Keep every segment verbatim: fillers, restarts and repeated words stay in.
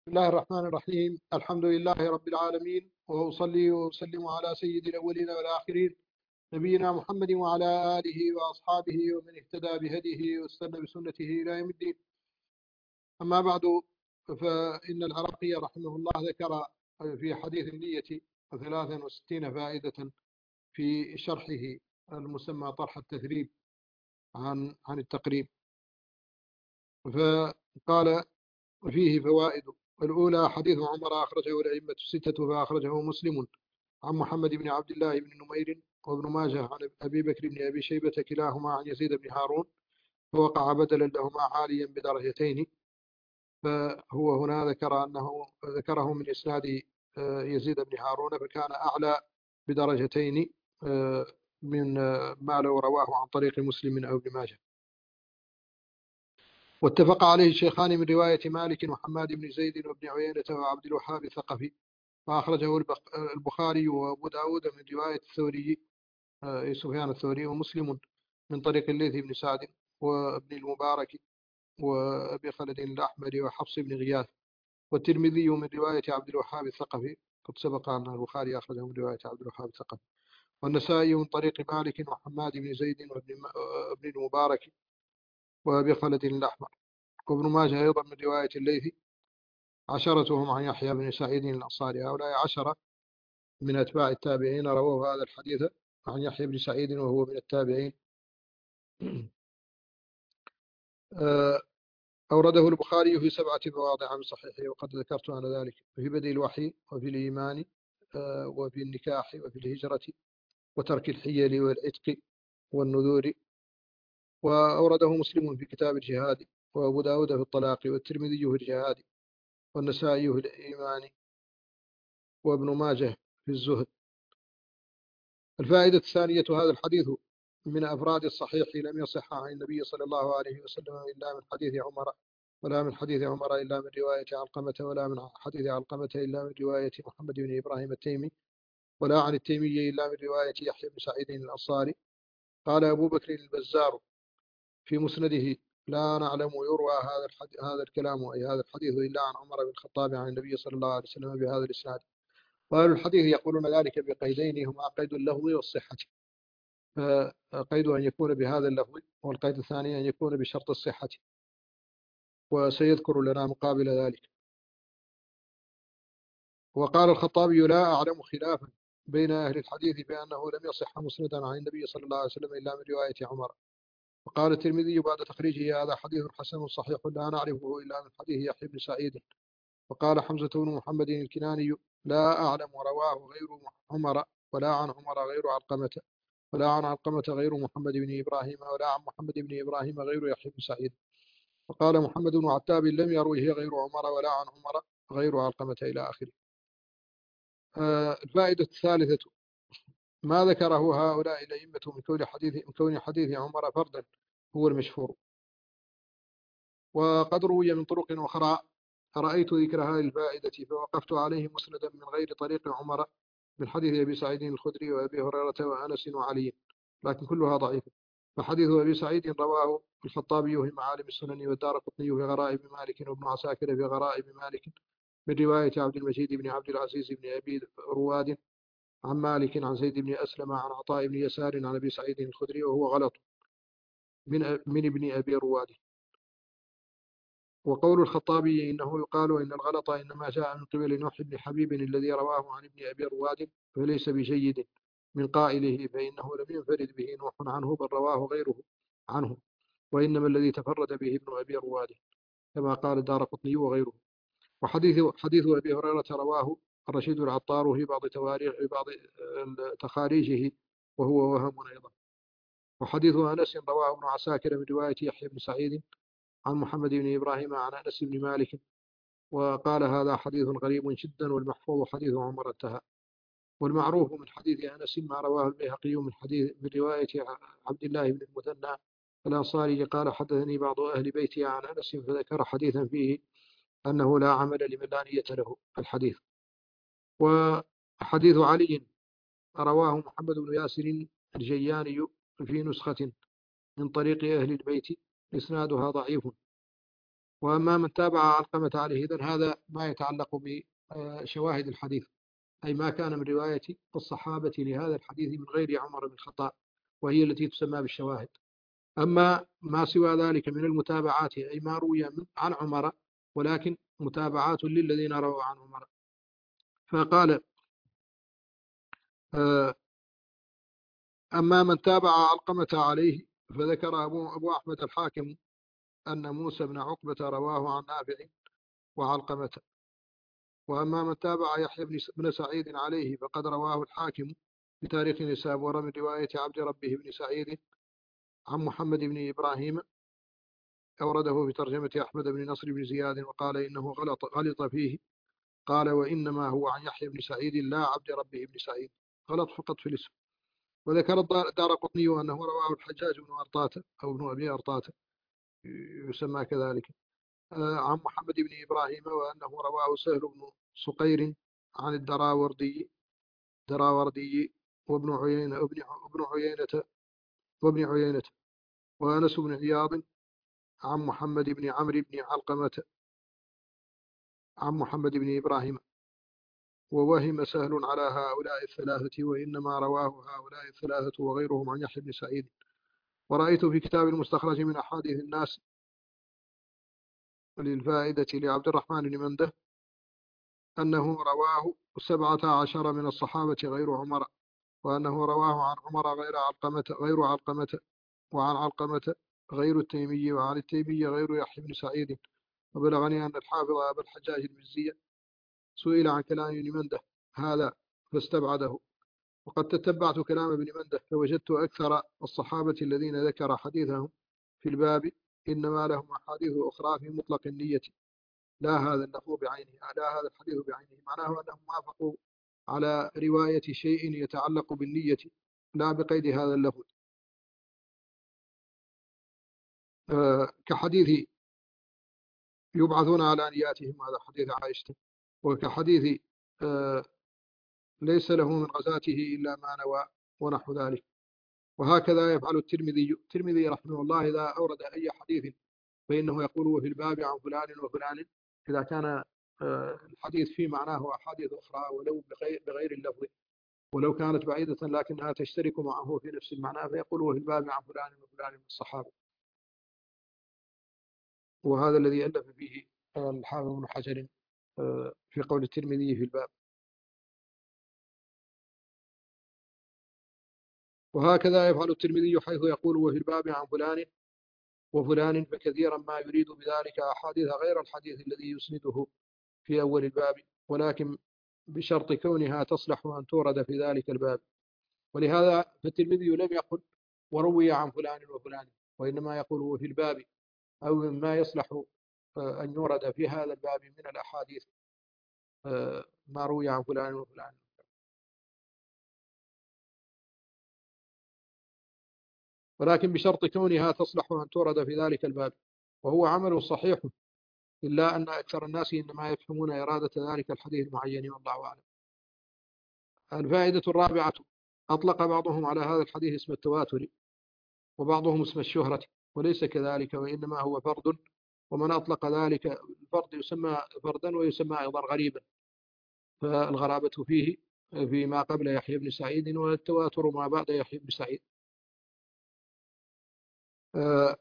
بسم الله الرحمن الرحيم. الحمد لله رب العالمين، وأصلي وأسلم على سيد الأولين والآخرين نبينا محمد وعلى آله وأصحابه ومن اهتدى بهديه واستنى بسنته إلى يوم الدين. أما بعد، فإن العراقي رحمه الله ذكر في حديث النية ثلاثا وستين فائدة في شرحه المسمى طرح التثريب عن عن التقريب، فقال فيه فوائد. الأولى حديث عمر أخرجه الأئمة الستة فأخرجه مسلم عن محمد بن عبد الله بن نمير وابن ماجه عن أبي بكر بن أبي شيبة كلاهما عن يزيد بن هارون، فوقع بدلا لهما عاليا بدرجتين. فهو هنا ذكر أنه ذكره من إسناد يزيد بن هارون، فكان أعلى بدرجتين من ما لو رواه عن طريق مسلم أو ابن ماجه. واتفق عليه الشيخان من رواية مالك وحماد بن زيد وابن عيينة وعبد الوهاب الثقفي، فأخرجه البخاري وأبو داود من رواية الثوري سفيان الثوري ومسلم من طريق الليث بن سعد وابن المبارك وأبي خالد الأحمر وحفص بن غياث، والترمذي من رواية عبد الوهاب الثقفي، قد سبق أن البخاري أخرجه من رواية عبد الوهاب الثقفي، والنسائي من طريق مالك وحماد بن زيد وابن المبارك وأبي خالد الأحمر، وابن ماجه أيضا من رواية الليث. عشرتهم عن يحيى بن سعيد الأنصاري. هؤلاء عشرة من أتباع التابعين رووا هذا الحديث عن يحيى بن سعيد وهو من التابعين. أورده البخاري في سبعة مواضع من صحيحه، وقد ذكرت أنا ذلك في بدء الوحي وفي الإيمان وفي النكاح وفي الهجرة وترك الحيل والعتق والنذور. وأورده مسلم في كتاب الجهاد، وأبو داود في الطلاق، والترمذي في الجهاد، والنسائي في الإيمان، وابن ماجه في الزهد. الفائدة الثانية: هذا الحديث من أفراد الصحيح لم يصح عن النبي صلى الله عليه وسلم إلا من حديث عمر، ولا من حديث عمر إلا من رواية علقمة، ولا من حديث علقمة إلا من رواية محمد بن إبراهيم التيمي، ولا عن التيمي إلا من رواية يحيى بن سعيد الأنصاري. قال أبو بكر البزار في مسنده: لا نعلم يروى هذا هذا الكلام أي هذا الحديث إلا عن عمر بن الخطاب عن النبي صلى الله عليه وسلم بهذا الإسناد. وأهل الحديث يقولون ذلك بقيدين هما قيد اللفظ والصحة، فقيد أن يكون بهذا اللفظ، والقيد الثاني أن يكون بشرط الصحة، وسيذكر لنا مقابل ذلك. وقال الخطابي: لا أعلم خلافا بين أهل الحديث بأنه لم يصح مسندا عن النبي صلى الله عليه وسلم إلا من رواية عمر. وقال الترمذي بعد تخريجه: هذا حديث حسن صحيح لا نعرفه إلا من حديث يحيى بن سعيد. وقال حمزة بن محمد الكناني: لا أعلم رواه غير عمر، ولا عن عمر غير علقمة، ولا عن علقمة غير محمد بن إبراهيم، ولا عن محمد بن إبراهيم غير يحيى بن سعيد. وقال محمد بن عتاب: لم يروه غير عمر، ولا عن عمر غير علقمة، إلى آخره. آه الفائدة الثالثة: ما ذكره هؤلاء الأئمة من كون حديث من كون حديث عمر فردا هو المشهور. وقد روي من طرق أخرى، رأيت ذكر هذه الفائدة فوقفت عليه مسندا من غير طريق عمر من حديث أبي سعيد الخدري وأبي هريرة وأنس وعلي، لكن كلها ضعيفة. فحديث أبي سعيد رواه الخطابي في معالم السنن، والدارقطني في غرائب مالك، وابن عساكر في غرائب مالك من رواية عبد المجيد بن عبد العزيز بن أبي رواد عن مالك عن زيد بن أسلم عن عطاء بن يسار عن أبي سعيد الخدري، وهو غلط من من ابن أبي رواد. وقول الخطابي إنه يقال إن الغلط إنما جاء من قبل نوح بن حبيب الذي رواه عن ابن أبي رواد، فليس بجيد من قائله، فإنه لم ينفرد به نوح عنه، بل رواه غيره عنه، وإنما الذي تفرد به ابن أبي رواد، كما قال الدارقطني وغيره. وحديث حديث أبي هريرة رواه الرشيد العطار في بعض تواريخ في بعض تخاريجه، وهو وهم أيضا. وحديث أنس رواه ابن عساكر من رواية يحيى بن سعيد عن محمد بن إبراهيم عن أنس بن مالك، وقال: هذا حديث غريب جدا، والمحفوظ حديث عمر انتهى. والمعروف من حديث أنس ما رواه البيهقي من حديث من رواية عبد الله بن المثنى الأنصاري قال: حدثني بعض أهل بيتي عن أنس، فذكر حديثا فيه أنه لا عمل لمن لا نية له الحديث. وحديث علي رواه محمد بن ياسر الجياني في نسخة من طريق أهل البيت، إسنادها ضعيف، وأما من تابع علقمة عليه، إذن هذا ما يتعلق بشواهد الحديث، أي ما كان من رواية الصحابة لهذا الحديث من غير عمر بن الخطاب، وهي التي تسمى بالشواهد. أما ما سوى ذلك من المتابعات، أي ما روي عن عمر ولكن متابعات للذين رووا عن عمر. فقال أما من تابع علقمة عليه، فذكر أبو, أبو أحمد الحاكم أن موسى بن عقبة رواه عن نافع وعلقمة. وأما من تابع يحيى بن سعيد عليه، فقد رواه الحاكم بتاريخ نسابور من رواية عبد ربه بن سعيد عن محمد بن إبراهيم، أورده في ترجمة أحمد بن نصر بن زياد، وقال إنه غلط, غلط فيه. قال وإنما هو عن يحيى بن سعيد لا عبد ربه بن سعيد، غلط فقط في الاسم. وذكر الدارقطني أنه رواه الحجاج بن أرطاة أو ابن أبي أرطاة يسمى كذلك عن محمد بن إبراهيم، وأنه رواه سهل بن صقير عن الدراوردي دراوردي وابن عيينة وابن ابن عيينة وابن عيينة وأنس بن عياض عن محمد بن عمرو بن علقمة عن محمد بن إبراهيم. ووهم سهل على هؤلاء الثلاثة، وإنما رواه هؤلاء الثلاثة وغيرهم عن يحيى بن سعيد. ورأيت في كتاب المستخرج من أحاديث الناس للفائدة لعبد الرحمن بن منده أنه رواه سبعة عشر من الصحابة غير عمر، وأنه رواه عن عمر غير علقمة غير علقمة وعن علقمة غير التيمي، وعن التيمي غير يحيى بن سعيد. وبلغني أن الحافظ أبا الحجاج المزي سئل عن كلام ابن منده هذا فاستبعده. وقد تتبعت كلام ابن منده فوجدت أكثر الصحابة الذين ذكر حديثهم في الباب إنما لهم أحاديث أخرى في مطلق النية، لا هذا اللفظ بعينه، لا هذا الحديث بعينه، معناه أنهم وافقوا على رواية شيء يتعلق بالنية لا بقيد هذا اللفظ. أه كحديث يبعثون على نياتهم، هذا حديث عائشة. وكحديث أه ليس له من غزاته إلا ما نوى ونحو ذلك. وهكذا يفعل الترمذي الترمذي رحمه الله إذا أورد أي حديث فإنه يقول في الباب عن فلان وفلان، إذا كان الحديث في معناه أحاديث أخرى ولو بغير, بغير اللفظ، ولو كانت بعيدة لكنها تشترك معه في نفس المعنى، فيقول في الباب عن فلان وفلان من الصحابة. وهذا الذي ألف فيه الحافظ بن حجر في قول الترمذي في الباب. وهكذا يفعل الترمذي حيث يقول وفي الباب عن فلان وفلان، فكثيرا ما يريد بذلك أحاديث غير الحديث الذي يسنده في أول الباب، ولكن بشرط كونها تصلح أن تورد في ذلك الباب. ولهذا فالترمذي لم يقل وروي عن فلان وفلان، وإنما يقول وفي الباب، أو ما يصلح أن يورد في هذا الباب من الأحاديث ما روي عن فلان وفلان، ولكن بشرط كونها تصلح أن تورد في ذلك الباب، وهو عمل صحيح، إلا أن أكثر الناس إنما يفهمون إرادة ذلك الحديث المعين، والله أعلم. الفائدة الرابعة: أطلق بعضهم على هذا الحديث اسم التواتر، وبعضهم اسم الشهرة، وليس كذلك، وإنما هو فرد، ومن أطلق ذلك الفرد يسمى فردا ويسمى أيضا غريبا، فالغرابة فيه فيما قبل يحيى بن سعيد، والتواتر ما بعد يحيى بن سعيد. آه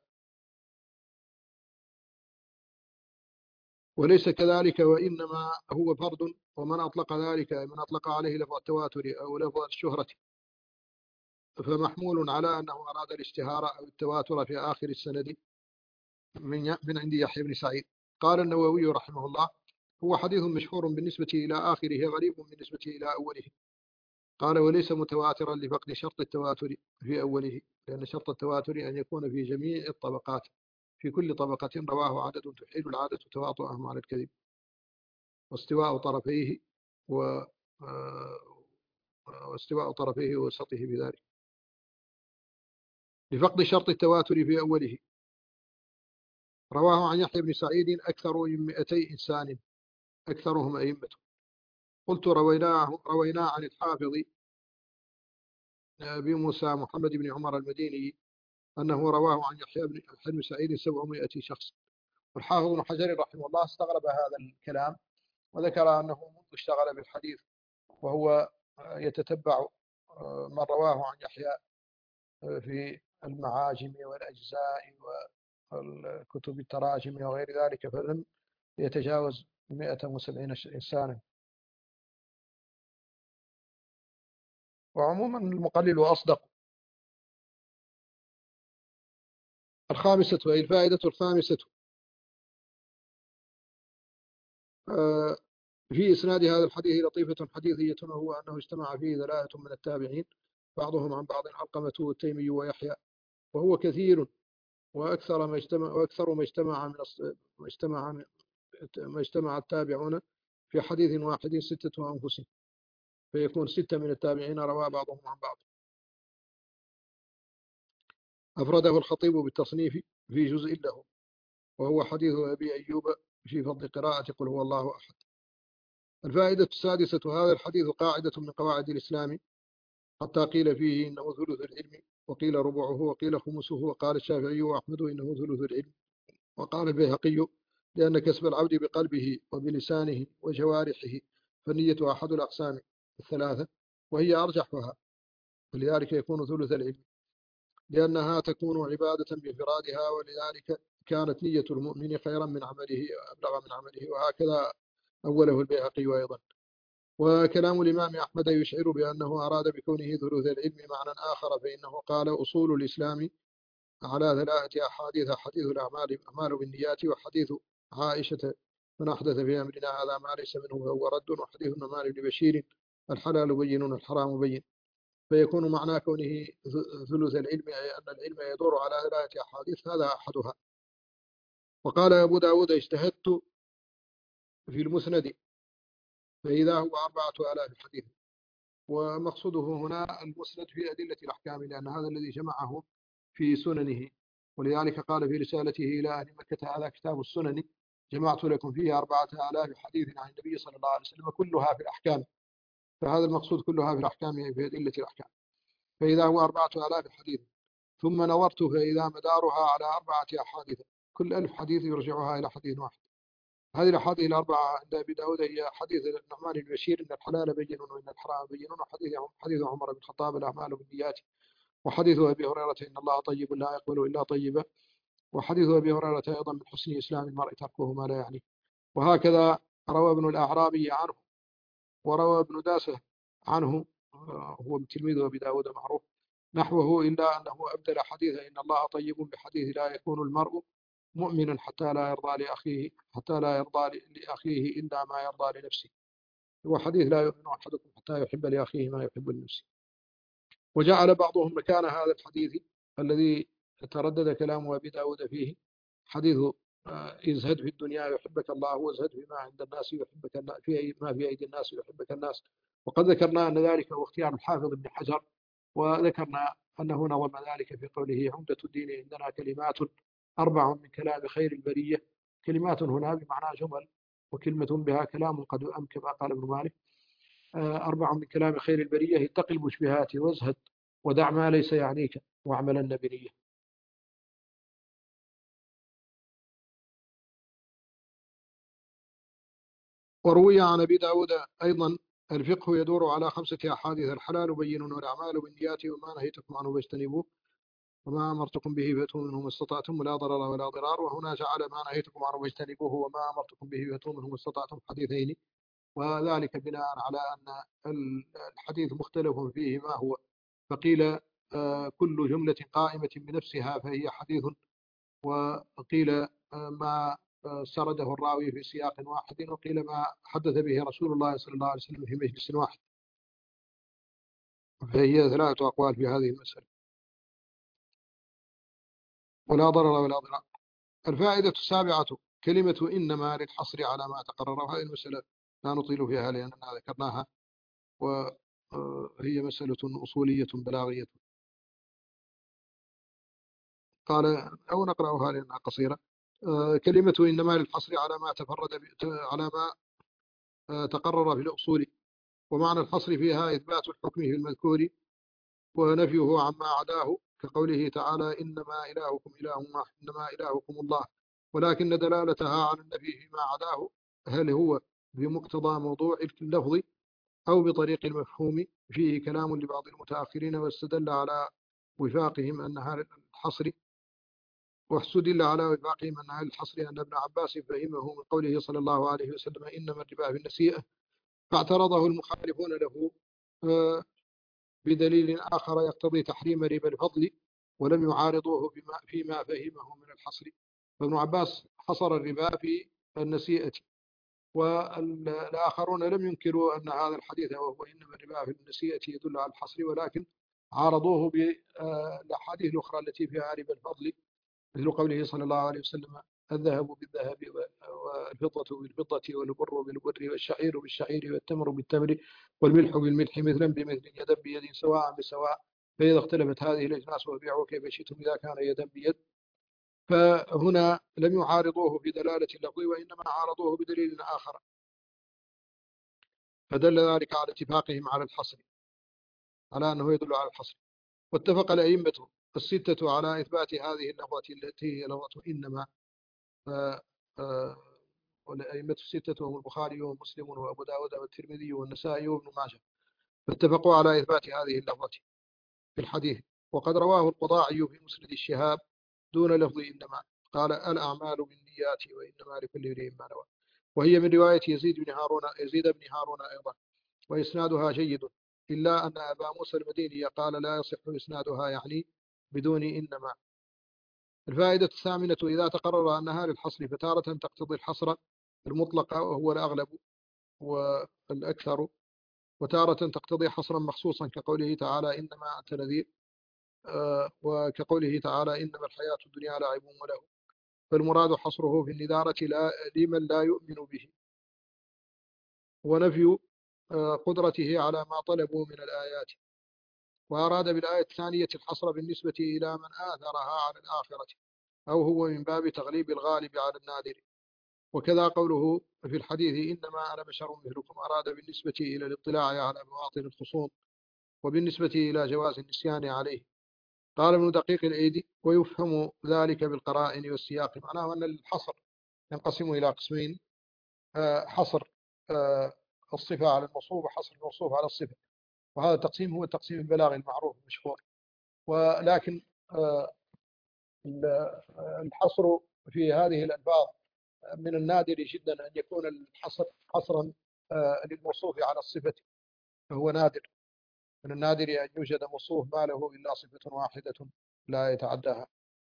وليس كذلك، وإنما هو فرد، ومن أطلق ذلك من أطلق عليه لفظ التواتر أو لفظ الشهرة فمحمول على أنه أراد الاشتهار أو التواتر في آخر السند من من عند يحيى بن سعيد. قال النووي رحمه الله: هو حديث مشهور بالنسبة إلى آخره، غريب بالنسبة إلى أوله. قال: وليس متواترا لفقد شرط التواتر في أوله، لأن شرط التواتر أن يكون في جميع الطبقات، في كل طبقة رواه عدد تحيل العادة تواطؤهم على الكذب، واستواء طرفيه و واستواء طرفيه ووسطه بذلك. لفقد شرط التواتر في أوله. رواه عن يحيى بن سعيد أكثر من مئتي إنسان، أكثرهم أئمة. قلت: رويناه روينا عن الحافظ أبي موسى محمد بن عمر المديني أنه رواه عن يحيى بن سعيد سبعمائة شخص، والحافظ ابن حجر رحمه الله استغرب هذا الكلام وذكر أنه منذ اشتغل بالحديث وهو يتتبع من رواه عن يحيى في المعاجم والأجزاء والكتب التراجم وغير ذلك فلم يتجاوز مئة وسبعين إنسانا. وعموما المقلل أصدق. الخامسة أي الفائدة الخامسة في إسناد هذا الحديث لطيفة حديثية وهو أنه اجتمع فيه ثلاثة من التابعين بعضهم عن بعض علقمة والتيمي ويحيى، وهو كثير وأكثر ما اجتمع وأكثر ما اجتمع من ما اجتمع ما اجتمع التابعون في حديث واحد ستة أنفس، فيكون ستة من التابعين روى بعضهم عن بعض. أفرده الخطيب بالتصنيف في جزء له وهو حديث أبي أيوب في فضل قراءة قل هو الله أحد. الفائدة السادسة هذا الحديث قاعدة من قواعد الإسلام حتى قيل فيه إنه ثلث العلم وقيل ربعه وقيل خمسه، وقال الشافعي وأحمد إنه ثلث العلم، وقال البيهقي لأن كسب العبد بقلبه وبلسانه وجوارحه فالنية أحد الأقسام الثلاثة وهي أرجحها، ولذلك يكون ثلث العلم لأنها تكون عبادة بانفرادها، ولذلك كانت نية المؤمن خيرا من عمله وأبلغ من عمله، وهكذا أوله البيهقي أيضا. وكلام الإمام أحمد يشعر بأنه أراد بكونه ثلث العلم معنى آخر، فإنه قال أصول الإسلام على ثلاثة أحاديث: حديث الأعمال أعمال بالنيات، وحديث عائشة من أحدث في أمرنا هذا ما ليس منه فهو رد، وحديث النعمان بن بشير الحلال بين والحرام بين. فيكون معنى كونه ثلث العلم أي أن العلم يدور على ثلاثة أحاديث هذا أحدها. وقال أبو داود اجتهدت في المسند فإذا هو أربعة آلاف حديث، ومقصوده هنا المسند في أدلة الأحكام لأن هذا الذي جمعه في سننه، ولذلك قال في رسالته إلى أهل مكة هذا كتاب السنن جمعت لكم فيه أربعة آلاف حديث عن النبي صلى الله عليه وسلم كلها في الأحكام، فهذا المقصود كلها في الأحكام في أدلة الأحكام. فإذا هو أربعة آلاف حديث ثم نظرت فإذا مدارها على أربعة أحاديث كل ألف حديث يرجعها إلى حديث واحد. هذه الأحاديث الأربعة عند أبي داود هي حديث النعمان بن بشير إن الحلال بين وإن الحرام بين، وحديث حديث عمر بن الخطاب الأعمال بالنيات، وحديث أبي هريرة إن الله طيب لا يقبل إلا طيبا، وحديث أبي هريرة أيضا من حسن إسلام المرء تركه ما لا يعني. وهكذا روى ابن الأعرابي عنه وروى ابن داسة عنه هو تلميذ أبي داود معروف نحوه، إلا أنه أبدل حديث إن الله طيب بحديث لا يكون المرء مؤمنا حتى لا يرضى لأخيه حتى لا يرضى لأخيه إلا ما يرضى لنفسه، هو حديث لا يؤمن أحدكم حتى يحب لأخيه ما يحب لنفسه. وجعل بعضهم مكان هذا الحديث الذي تردد كلام أبي داود فيه حديث ازهد في الدنيا يحبك الله وازهد فيما عند الناس يحبك الناس في ما في أيدي الناس يحبك الناس. وقد ذكرنا أن ذلك هو اختيار الحافظ ابن حجر، وذكرنا أنه نظم ذلك في قوله عمدة الدين عندنا كلمات أربع من كلام خير البرية. كلمات هنا بمعنى جمل، وكلمة بها كلام قد أم كما قال ابن مالك. أربع من كلام خير البرية اتق المشبهات وازهد ودع ما ليس يعنيك واعملن بنية. وروي عن أبي داود أيضا الفقه يدور على خمسة أحاديث: الحلال بين والأعمال بالنيات وما نهيتكم عنه فاجتنبوه وما أمرتكم به فأتوا منه ما استطعتم ولا ضرر ولا ضرار. وهنا جعل ما نهيتكم عنه فاجتنبوه وما أمرتكم به فأتوا منه ما استطعتم حديثين، وذلك بناء على أن الحديث مختلف فيه ما هو، فقيل كل جملة قائمة بنفسها فهي حديث، وقيل ما سرده الراوي في سياق واحد، وقيل ما حدث به رسول الله صلى الله عليه وسلم في مجلس واحد، فهي ثلاثة أقوال في هذه المسألة. ولا ضرر ولا ضرار. الفائدة السابعة كلمة إنما للحصر على ما تقرر، وهذه المسألة لا نطيل فيها لأننا ذكرناها وهي مسألة أصولية بلاغية. قال أو نقرأها لأنها قصيرة. كلمة إنما للحصر على ما تفرد على ما تقرر في الأصول، ومعنى الحصر فيها إثبات الحكم في المذكور ونفيه عما عداه، كقوله تعالى إنما إلهكم إله واحد إنما إلهكم الله ولكن دلالتها على النفي فيما عداه هل هو بمقتضى موضوع اللفظ أو بطريق المفهوم فيه كلام لبعض المتأخرين، واستدل على وفاقهم أنها الحصر واستدل على وفاقهم أنها الحصر أن ابن عباس فهمه من قوله صلى الله عليه وسلم إنما الربا في النسيئة، فاعترضه المخالفون له بدليل آخر يقتضي تحريم ربا الفضل ولم يعارضوه فيما, فيما فهمه من الحصر. فابن عباس حصر الربا في النسيئة، والآخرون لم ينكروا أن هذا الحديث وهو إنما الربا في النسيئة يدل على الحصر، ولكن عارضوه بالأحاديث الأخرى التي فيها ربا الفضل، مثل قوله صلى الله عليه وسلم الذهب بالذهب والفضة بالفضة والبر بالبر والشعير بالشعير والتمر بالتمر والملح بالملح مثلا بمثل يدا بيد سواء بسواء، فإذا اختلفت هذه الأجناس وبيعوا كيف شئتم إذا كان يدا بيد. فهنا لم يعارضوه بدلالة اللفظ، وإنما عارضوه بدليل آخر، فدل ذلك على اتفاقهم على الحصر، على أنه يدل على الحصر. واتفق الأئمة الستة على إثبات هذه اللفظة التي هي لفظة إنما، والأئمة الستة هم البخاري ومسلم وأبو داود والترمذي والنسائي وابن ماجه، فاتفقوا على إثبات هذه اللفظة في الحديث. وقد رواه القضاعي في مسند الشهاب دون لفظ إنما، قال الأعمال بالنيات وإنما لكل امرئ ما نوى، وهي من رواية يزيد بن هارون يزيد بن هارون أيضا، وإسنادها جيد، إلا أن أبا موسى المديني قال لا يصح إسنادها، يعني بدون إنما. الفائدة الثامنة إذا تقرر أنها للحصر فتارة تقتضي الحصر المطلق وهو الأغلب والأكثر، وتارة تقتضي حصرا مخصوصا كقوله تعالى إنما أنت نذير، وكقوله تعالى إنما الحياة الدنيا لعب وله، فالمراد حصره في النذارة لا لمن لا يؤمن به، ونفي قدرته على ما طلبوا من الآيات. وأراد بالآية الثانية الحصر بالنسبة إلى من آثرها على الآخرة، أو هو من باب تغليب الغالب على النادر. وكذا قوله في الحديث إنما أنا بشر مثلكم، أراد بالنسبة إلى الاطلاع على مواطن الخصوم، وبالنسبة إلى جواز النسيان عليه. قال ابن دقيق العيد ويفهم ذلك بالقرائن والسياق، معناه أن الحصر ينقسم إلى قسمين، حصر الصفة على الموصوف وحصر الموصوف على الصفة، وهذا التقسيم هو التقسيم البلاغي المعروف المشهور. ولكن الحصر في هذه الألفاظ من النادر جدا أن يكون الحصر حصرا للموصوف على الصفة، فهو نادر، من النادر أن يوجد موصوف ما له إلا صفة واحدة لا يتعداها.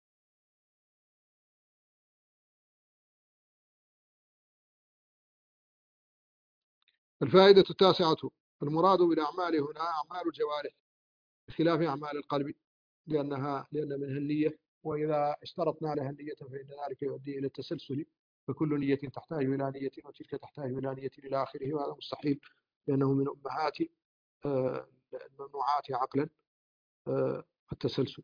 الفائدة التاسعة المراد بالأعمال هنا أعمال الجوارح بخلاف أعمال القلب، لأنها لأن منها النية، وإذا اشترطنا لها النية فإن ذلك يؤدي إلى التسلسل، فكل نية تحتاج إلى نية وتلك تحتاج إلى نية إلى آخره، وهذا مستحيل لأنه من أمهات الممنوعات عقلا التسلسل.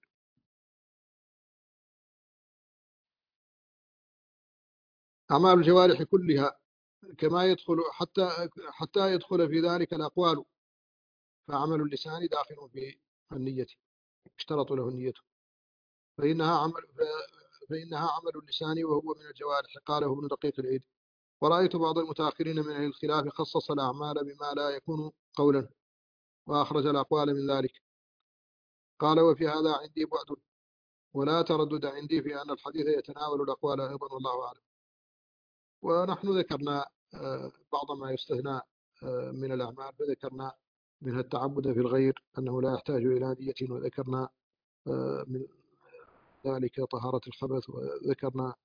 أعمال الجوارح كلها كما يدخل حتى حتى يدخل في ذلك الأقوال، فعمل اللسان داخل في النية، اشترط له النية، فإنها عمل فإنها عمل اللسان وهو من الجوارح. قاله ابن دقيق العيد. ورأيت بعض المتأخرين من أهل الخلاف خصص الأعمال بما لا يكون قولا، وأخرج الأقوال من ذلك. قال وفي هذا عندي بعد، ولا تردد عندي في أن الحديث يتناول الأقوال أيضا، والله أعلم. ونحن ذكرنا بعض ما يستثنى من الأعمال، فذكرنا منها التعبد في الغير أنه لا يحتاج إلى نية، وذكرنا من ذلك طهارة الخبث، وذكرنا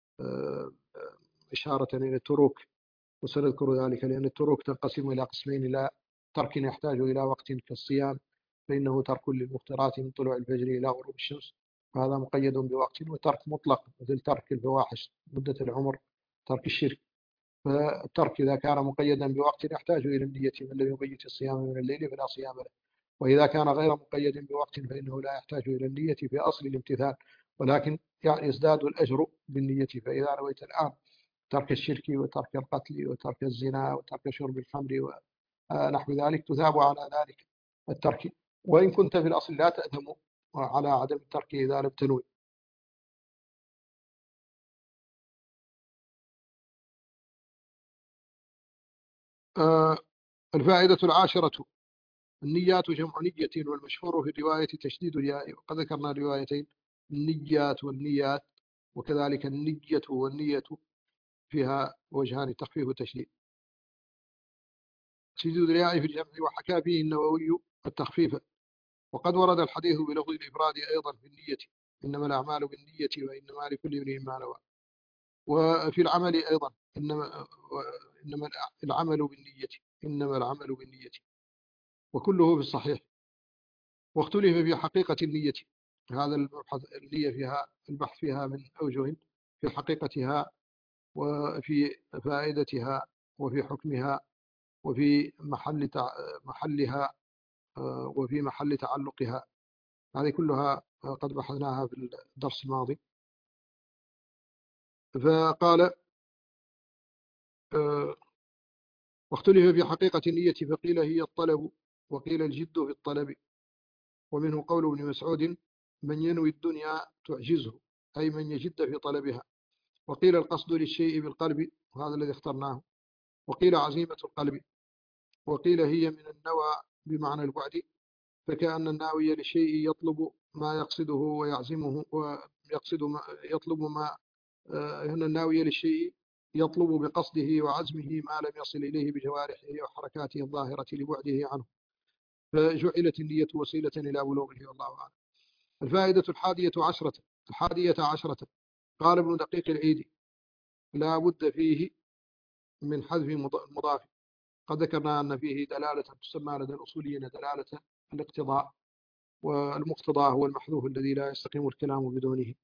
إشارة إلى التروك، وسنذكر ذلك لأن التروك تنقسم إلى قسمين: إلى ترك يحتاج إلى وقت كالصيام فإنه ترك للمفطرات من طلوع الفجر إلى غروب الشمس، وهذا مقيد بوقت، وترك مطلق مثل ترك الفواحش مدة العمر، ترك الشرك. فالترك إذا كان مقيدا بوقت يحتاج إلى النية، من لم يبيت الصيام من الليل فلا صيام له. وإذا كان غير مقيد بوقت فإنه لا يحتاج إلى النية في أصل الامتثال، ولكن يعني يزداد الأجر بالنية. فإذا نويت الآن ترك الشرك وترك القتل وترك الزنا وترك شرب الخمر ونحو ذلك تثاب على ذلك الترك، وإن كنت في الأصل لا تأثم على عدم الترك إذا لم تنوي. آه الفائدة العاشرة النيات جمع نية، والمشهور في الرواية تشديد الياء، وقد ذكرنا روايتين، النيات والنيات، وكذلك النية والنية فيها وجهان، تخفيف وتشديد. تشديد الياء في الجمع، وحكى فيه النووي التخفيف. وقد ورد الحديث بلفظ الإفراد أيضا في النية، إنما الأعمال بالنية وإنما لكل امرئ ما نوى. وفي العمل أيضا إنما إنما العمل بالنية، إنما العمل بالنية، وكله في الصحيح. واختلف في حقيقة النية، هذا المبحث النية فيها البحث فيها من أوجه، في حقيقتها وفي فائدتها وفي حكمها وفي محل محلها وفي محل تعلقها، هذه كلها قد بحثناها في الدرس الماضي. فقال واختلف في حقيقة النية، فقيل هي الطلب، وقيل الجد في الطلب. ومنه قول ابن مسعود: من ينوي الدنيا تعجزه، أي من يجد في طلبها. وقيل القصد للشيء بالقلب، وهذا الذي اخترناه. وقيل عزيمة القلب. وقيل هي من النوى بمعنى البعد، فكأن الناوي للشيء يطلب ما يقصده ويعزمه، ويقصد ما يطلب ما هنا الناوي للشيء يطلب بقصده وعزمه ما لم يصل إليه بجوارحه وحركاته الظاهرة لبعده عنه، فجعلت النية وسيلة إلى بلوغه، والله أعلم. الفائدة الحادية عشرة الحادية عشرة قال ابن دقيق العيدي: لا بد فيه من حذف المضاف. قد ذكرنا أن فيه دلالة تسمى لدى الأصوليين دلالة الاقتضاء، والمقتضى هو المحذوف الذي لا يستقيم الكلام بدونه.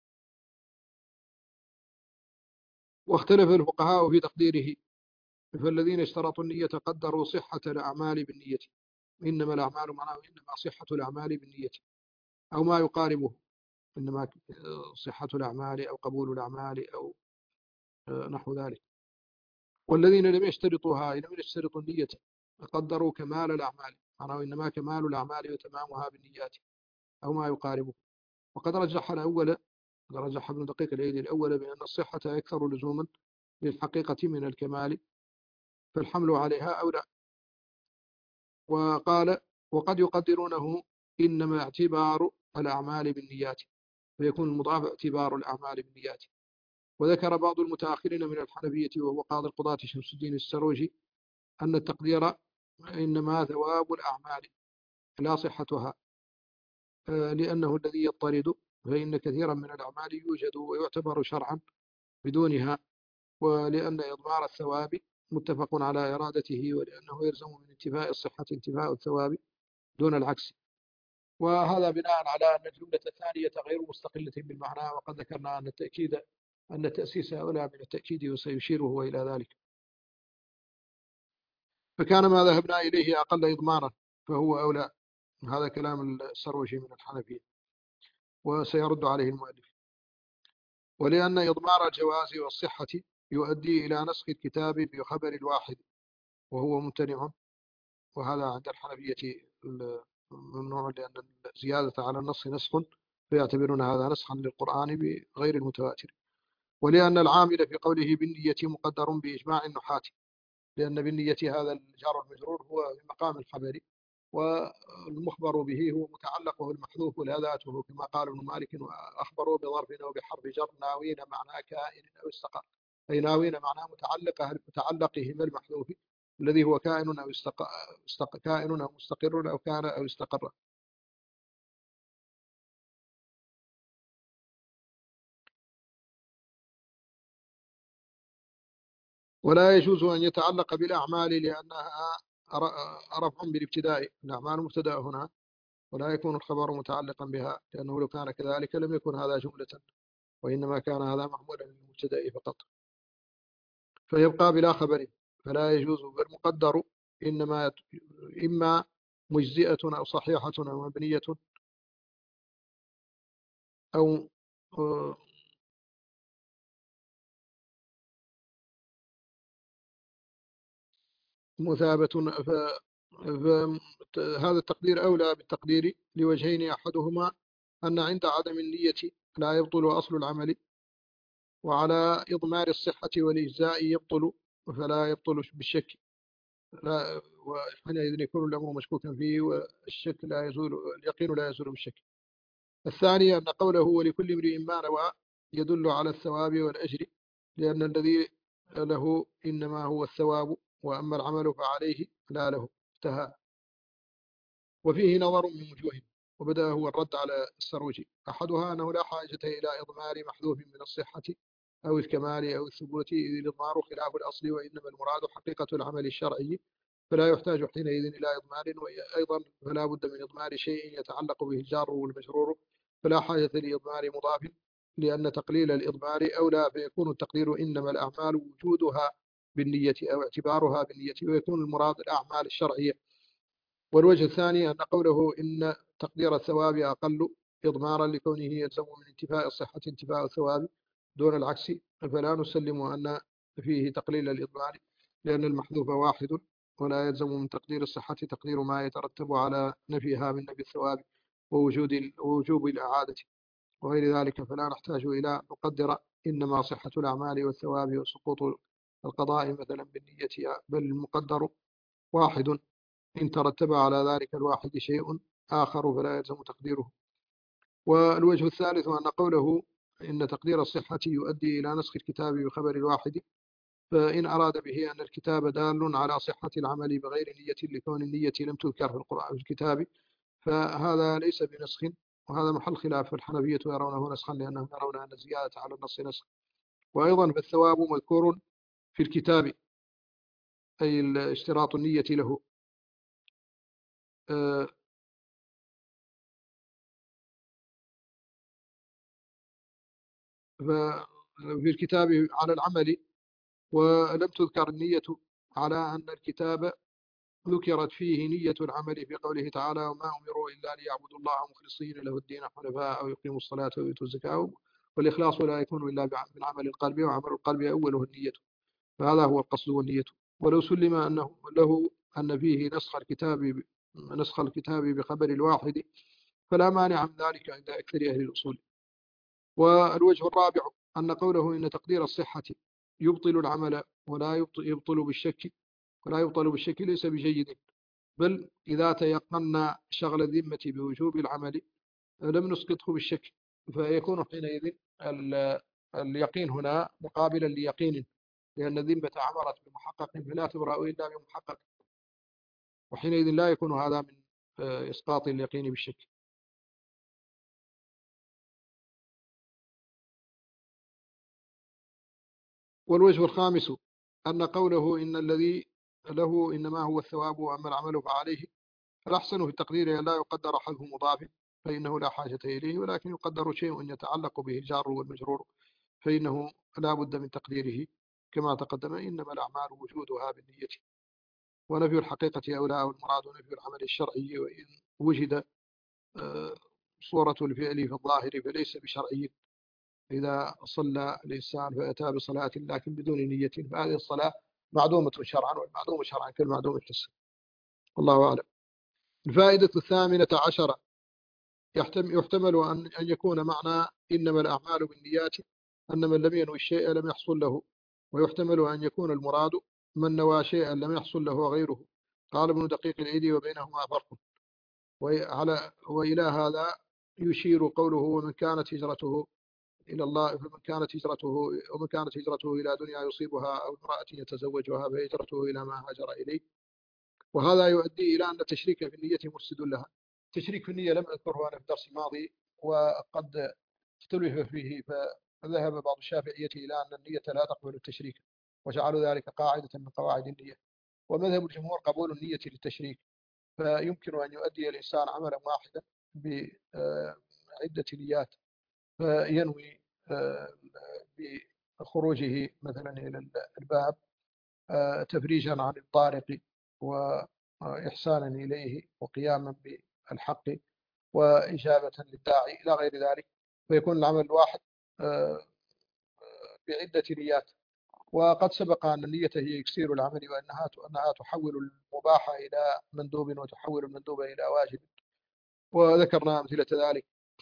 واختلف الفقهاء في تقديره، فالذين اشترطوا النية قدروا صحة الأعمال بالنية، إنما الأعمال معناه إنما صحة الأعمال بالنية أو ما يقاربه، إنما صحة الأعمال أو قبول الأعمال أو نحو ذلك. والذين لم يشترطوها لم يشترطوا النية قدروا كمال الأعمال، معناه إنما كمال الأعمال وتمامها بالنيات أو ما يقاربه. وقد رجح الأول رجح ابن دقيق العيدي الأول بأن الصحة أكثر لزوما للحقيقة من الكمال، فالحمل عليها أولى. وقال: وقد يقدرونه إنما اعتبار الأعمال بالنيات، فيكون المضاف اعتبار الأعمال بالنيات. وذكر بعض المتأخرين من الحنفية وهو قاضي القضاة شمس الدين السروجي أن التقدير إنما ثواب الأعمال لا صحتها، لأنه الذي يضطرد، فإن كثيرا من الأعمال يوجد ويعتبر شرعا بدونها، ولأن إضمار الثواب متفق على إرادته، ولأنه يلزم من انتفاء الصحة انتفاء الثواب دون العكس. وهذا بناء على أن الجملة الثانية غير مستقلة بالمعنى، وقد ذكرنا أن التأكيد أن التأسيس أولى من التأكيد، وسيشير هو إلى ذلك. فكان ما ذهبنا إليه أقل إضمارا فهو أولى. هذا كلام السروجي من الحنفية، وسيرد عليه المؤلف. ولأن إضمار الجواز والصحة يؤدي إلى نسخ الكتاب بخبر الواحد وهو ممتنع، وهذا عند الحنفية ممنوع، لأن الزيادة على النص نسخ، فيعتبرون هذا نسخا للقرآن بغير المتواتر. ولأن العامل في قوله بالنية مقدر بإجماع النحاة، لأن بالنية هذا الجار المجرور هو في مقام الخبر، والمخبر به هو متعلقه المحذوف لذاته، كما قال ابن مالك: وأخبروا بظرف أو بحرف جر ناوين معناه كائن أو استقر، أي ناوين معناه متعلقه متعلقه بالمحذوف الذي هو كائن أو استقر، كائن أو مستقر أو كان أو استقر. ولا يجوز أن يتعلق بالأعمال لأنها رفع بالابتداء، الأعمال مبتدأ هنا، ولا يكون الخبر متعلقا بها، لأنه لو كان كذلك لم يكن هذا جملة، وإنما كان هذا معمولا للمبتدأ فقط، فيبقى بلا خبر. فلا يجوز. بالمقدر إنما إما مجزئة أو صحيحة أو مبنية أو مثابة. فهذا التقدير أولى بالتقدير لوجهين: أحدهما أن عند عدم النية لا يبطل أصل العمل، وعلى إضمار الصحة والإجزاء يبطل، فلا يبطل بالشك. لا وحينئذ يكون الأمر مشكوكا فيه، والشك لا يزول، اليقين لا يزول بالشك. الثاني أن قوله ولكل امرئ ما نوى يدل على الثواب والأجر، لأن الذي له إنما هو الثواب، وأما العمل فعليه لا له، انتهى. وفيه نظر من وجوه، وبدأ هو الرد على السروجي. أحدها أنه لا حاجة إلى إضمار محذوف من الصحة أو الكمال أو الثبوت، إذ الإضمار خلاف الأصل، وإنما المراد حقيقة العمل الشرعي، فلا يحتاج حينئذ إلى إضمار. وأيضا فلا بد من إضمار شيء يتعلق به الجار والمجرور، فلا حاجة لإضمار مضاف، لأن تقليل الإضمار أولى، فيكون التقدير إنما الأعمال وجودها بالنية أو اعتبارها بالنية، ويكون المراد الأعمال الشرعية. والوجه الثاني أن قوله إن تقدير الثواب أقل إضمارا لكونه يلزم من انتفاء الصحة انتفاء الثواب دون العكس، فلا نسلم أن فيه تقليل الإضمار، لأن المحذوف واحد، ولا يلزم من تقدير الصحة تقدير ما يترتب على نفيها من نفي الثواب ووجود وجوب الإعادة وغير ذلك. فلا نحتاج إلى نقدر إنما صحة الأعمال والثواب وسقوط القضاء مثلا بالنية، بل المقدر واحد، إن ترتب على ذلك الواحد شيء آخر فلا يلزم تقديره. والوجه الثالث أن قوله إن تقدير الصحة يؤدي إلى نسخ الكتاب بخبر الواحد، فإن أراد به أن الكتاب دال على صحة العمل بغير نية لكون النية لم تذكر في القرآن في الكتاب، فهذا ليس بنسخ، وهذا محل خلاف. الحنفية يرونه نسخا لأنهم يرون أن الزيادة على النص نسخ. وأيضا فالثواب مذكور في الكتاب، أي اشتراط النية له. ففي الكتاب على العمل، ولم تذكر النية على أن الكتاب ذكرت فيه نية العمل في قوله تعالى وما أمروا إلا ليعبدوا الله مخلصين له الدين حنفاء أو يقيموا الصلاة ويؤتوا الزكاة، والإخلاص لا يكون إلا بالعمل القلبي، وعمل القلب أوله النية، فهذا هو القصد والنية. ولو سلم أنه له أن فيه نسخ الكتاب نسخ الكتاب بخبر الواحد فلا مانع من ذلك عند أكثر أهل الأصول. والوجه الرابع أن قوله إن تقدير الصحة يبطل العمل ولا يبطل, يبطل بالشك ولا يبطل بالشك ليس بجيد، بل إذا تيقنا شغل الذمة بوجوب العمل لم نسقطه بالشك، فيكون حينئذ اليقين هنا مقابلا ليقين، لأن الذمة عمرت بمحقق فلا تبرأ إلا بمحقق، وحينئذ لا يكون هذا من إسقاط اليقين بالشك. والوجه الخامس أن قوله إن الذي له إنما هو الثواب وأما العمل فعليه، الأحسن في التقدير لا يقدر حذف مضاف فإنه لا حاجة إليه، ولكن يقدر شيء يتعلق به الجار والمجرور فإنه لا بد من تقديره كما تقدم إنما الأعمال وجودها بالنية. ونفي الحقيقة أولى، والمراد نفي العمل الشرعي، وإن وجد صورة الفعل في الظاهر فليس بشرعي. إذا صلى الإنسان فأتى بصلاة لكن بدون نية فهذه الصلاة معدومة شرعا، والمعدومة شرعا كالمعدومة حسا. والله أعلم. الفائدة الثامنة عشرة يحتمل أن يكون معنى إنما الأعمال بالنيات أن من لم ينوي الشيء لم يحصل له، ويحتمل أن يكون المراد من نوى شيئا لم يحصل له غيره. قال ابن دقيق العيد وبينهما فرق. وعلى وإلى هذا يشير قوله ومن كانت هجرته إلى الله فمن كانت هجرته ومن كانت هجرته إلى دنيا يصيبها أو امرأة يتزوجها فهجرته إلى ما هاجر إليه. وهذا يؤدي إلى أن التشريك في النية مرشد لها. التشريك في النية لم أذكره أنا في الدرس الماضي وقد اختلف فيه، فذهب بعض الشافعية إلى أن النية لا تقبل التشريك وجعلوا ذلك قاعدة من قواعد النية، ومذهب الجمهور قبول النية للتشريك، فيمكن أن يؤدي الإنسان عملا واحدا بعدة نيات، فينوي بخروجه مثلا إلى الباب تفريجا عن الطارق وإحسانا إليه وقياما بالحق وإجابة للداعي إلى غير ذلك، فيكون العمل الواحد بعدة نيات. وقد سبق أن النية هي إكسير العمل، وأنها أنها تحول المباح إلى مندوب وتحول المندوب إلى واجب، وذكرنا أمثلة ذلك.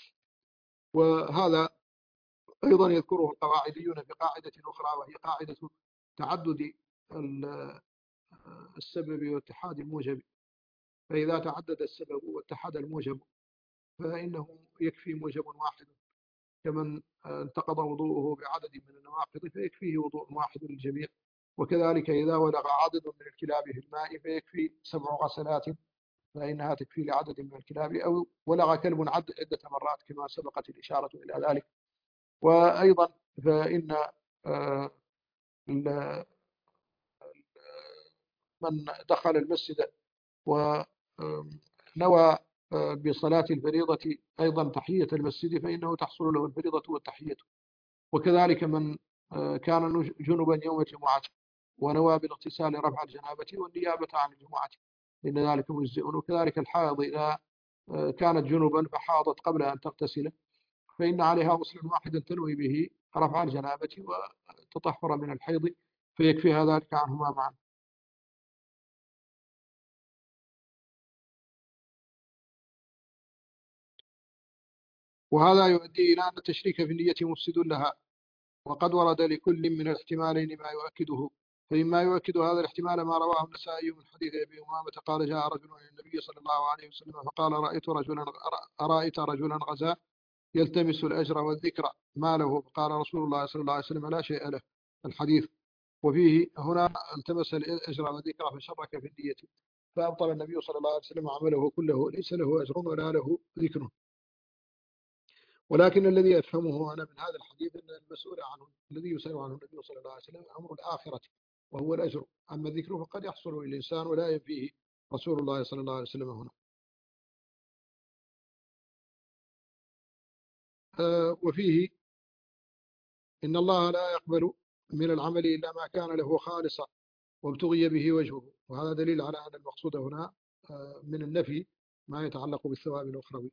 وهذا أيضا يذكره القواعديون في قاعدة أخرى، وهي قاعدة تعدد السبب واتحاد الموجب. فإذا تعدد السبب واتحد الموجب فإنه يكفي موجب واحد، كمن انتقض وضوءه بعدد من النواقض فيكفيه وضوء واحد للجميع. وكذلك إذا ولغ عدد من الكلاب في الماء فيكفي سبع غسلات، فإنها تكفي لعدد من الكلاب. أو ولغ كلب عد عدة مرات كما سبقت الإشارة إلى ذلك. وأيضا فإن من دخل المسجد ونوى بصلاة الفريضة أيضا تحية المسجد فإنه تحصل له الفريضة والتحية. وكذلك من كان جنبا يوم الجمعة ونوى بالاغتسال رفع الجنابة والنيابة عن الجمعة إن ذلك مجزئ. وكذلك الحائض إذا كانت جنبا فحاضت قبل أن تغتسل فإن عليها غسل واحد تنوي به رفع الجنابة وتطهر من الحيض فيكفيها ذلك عنهما معا. وهذا يؤدي إلى أن التشريك في النية مفسد لها، وقد ورد لكل من الاحتمالين ما يؤكده. فإما يؤكد هذا الاحتمال ما رواه النسائي من حديث أبي أمامة قال جاء رجل إلى النبي صلى الله عليه وسلم فقال رأيت رجلا أرأيت رجلا غزا يلتمس الأجر والذكر ما له؟ فقال رسول الله صلى الله عليه وسلم لا شيء له. الحديث. وفيه هنا التمس الأجر والذكر فشرك في النية فأبطل النبي صلى الله عليه وسلم عمله كله، ليس له أجر ولا له ذكر. ولكن الذي أفهمه أنا من هذا الحديث أن المسؤول عنه الذي يسأل عنه النبي صلى الله عليه وسلم أمر الآخرة وهو الأجر، أما الذكر فقد يحصل للإنسان ولا ينفيه رسول الله صلى الله عليه وسلم هنا. آه وفيه إن الله لا يقبل من العمل إلا ما كان له خالصا وابتغي به وجهه. وهذا دليل على أن المقصود هنا آه من النفي ما يتعلق بالثواب الأخروي.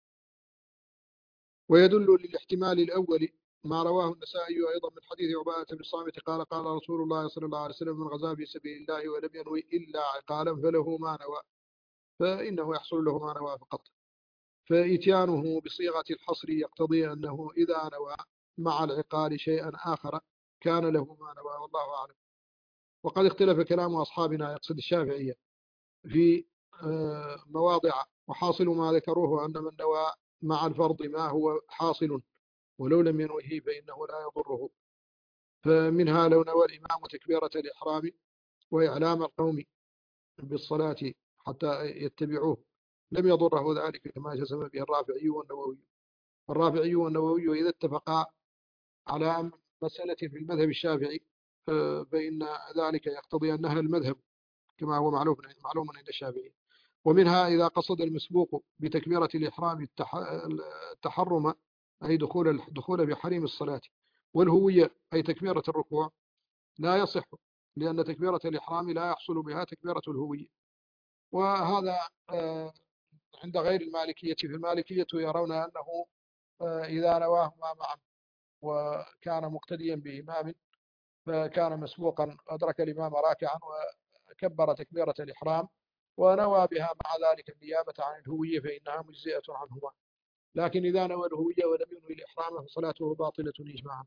ويدل للاحتمال الأول ما رواه النسائي أيضا من حديث عبادة بن الصامت قال قال رسول الله صلى الله عليه وسلم من غزا في سبيل الله ولم ينوي إلا عقالا فله ما نوى، فإنه يحصل له ما نوى فقط. فإتيانه بصيغة الحصر يقتضي أنه إذا نوى مع العقال شيئا آخر كان له ما نوى، والله أعلم. وقد اختلف كلام أصحابنا يقصد الشافعية في مواضع، وحاصل ما ذكروه أن من نوى مع الفرض ما هو حاصل ولو لم ينوه فإنه لا يضره. فمنها لو نوى الإمام تكبيرة الإحرام وإعلام القوم بالصلاة حتى يتبعوه لم يضره ذلك كما جزم به الرافعي والنووي. الرافعي والنووي إذا اتفقا على مسألة في المذهب الشافعي فإن ذلك يقتضي أنها المذهب كما هو معلوم معلوم عند الشافعي. ومنها إذا قصد المسبوق بتكبيرة الإحرام التحرم أي دخول دخول بحريم الصلاة، والهوية أي تكبيرة الركوع لا يصح، لأن تكبيرة الإحرام لا يحصل بها تكبيرة الهوية. وهذا عند غير المالكية. في المالكية يرون أنه إذا نواهما معا وكان مقتديا بإمام فكان مسبوقا أدرك الإمام راكعا وكبر تكبيرة الإحرام ونوى بها مع ذلك النيابة عن الهوية فإنها مجزئة عنهما. لكن إذا نوى الهوية ولم ينوي الإحرام فصلاته باطلة إجماعا.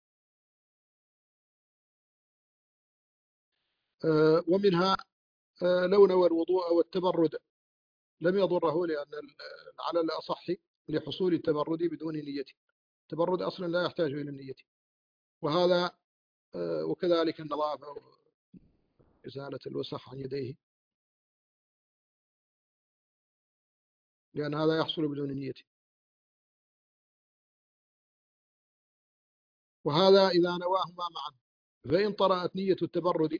ومنها لو نوى الوضوء والتبرد لم يضره، لأن على الأصح لحصول التبرد بدون نية. التبرد أصلا لا يحتاج إلى النية. وهذا وكذلك النظافة وإزالة الوسخ عن يديه، لأن هذا يحصل بدون نية. وهذا إذا نواهما معا. فإن طرأت نية التبرد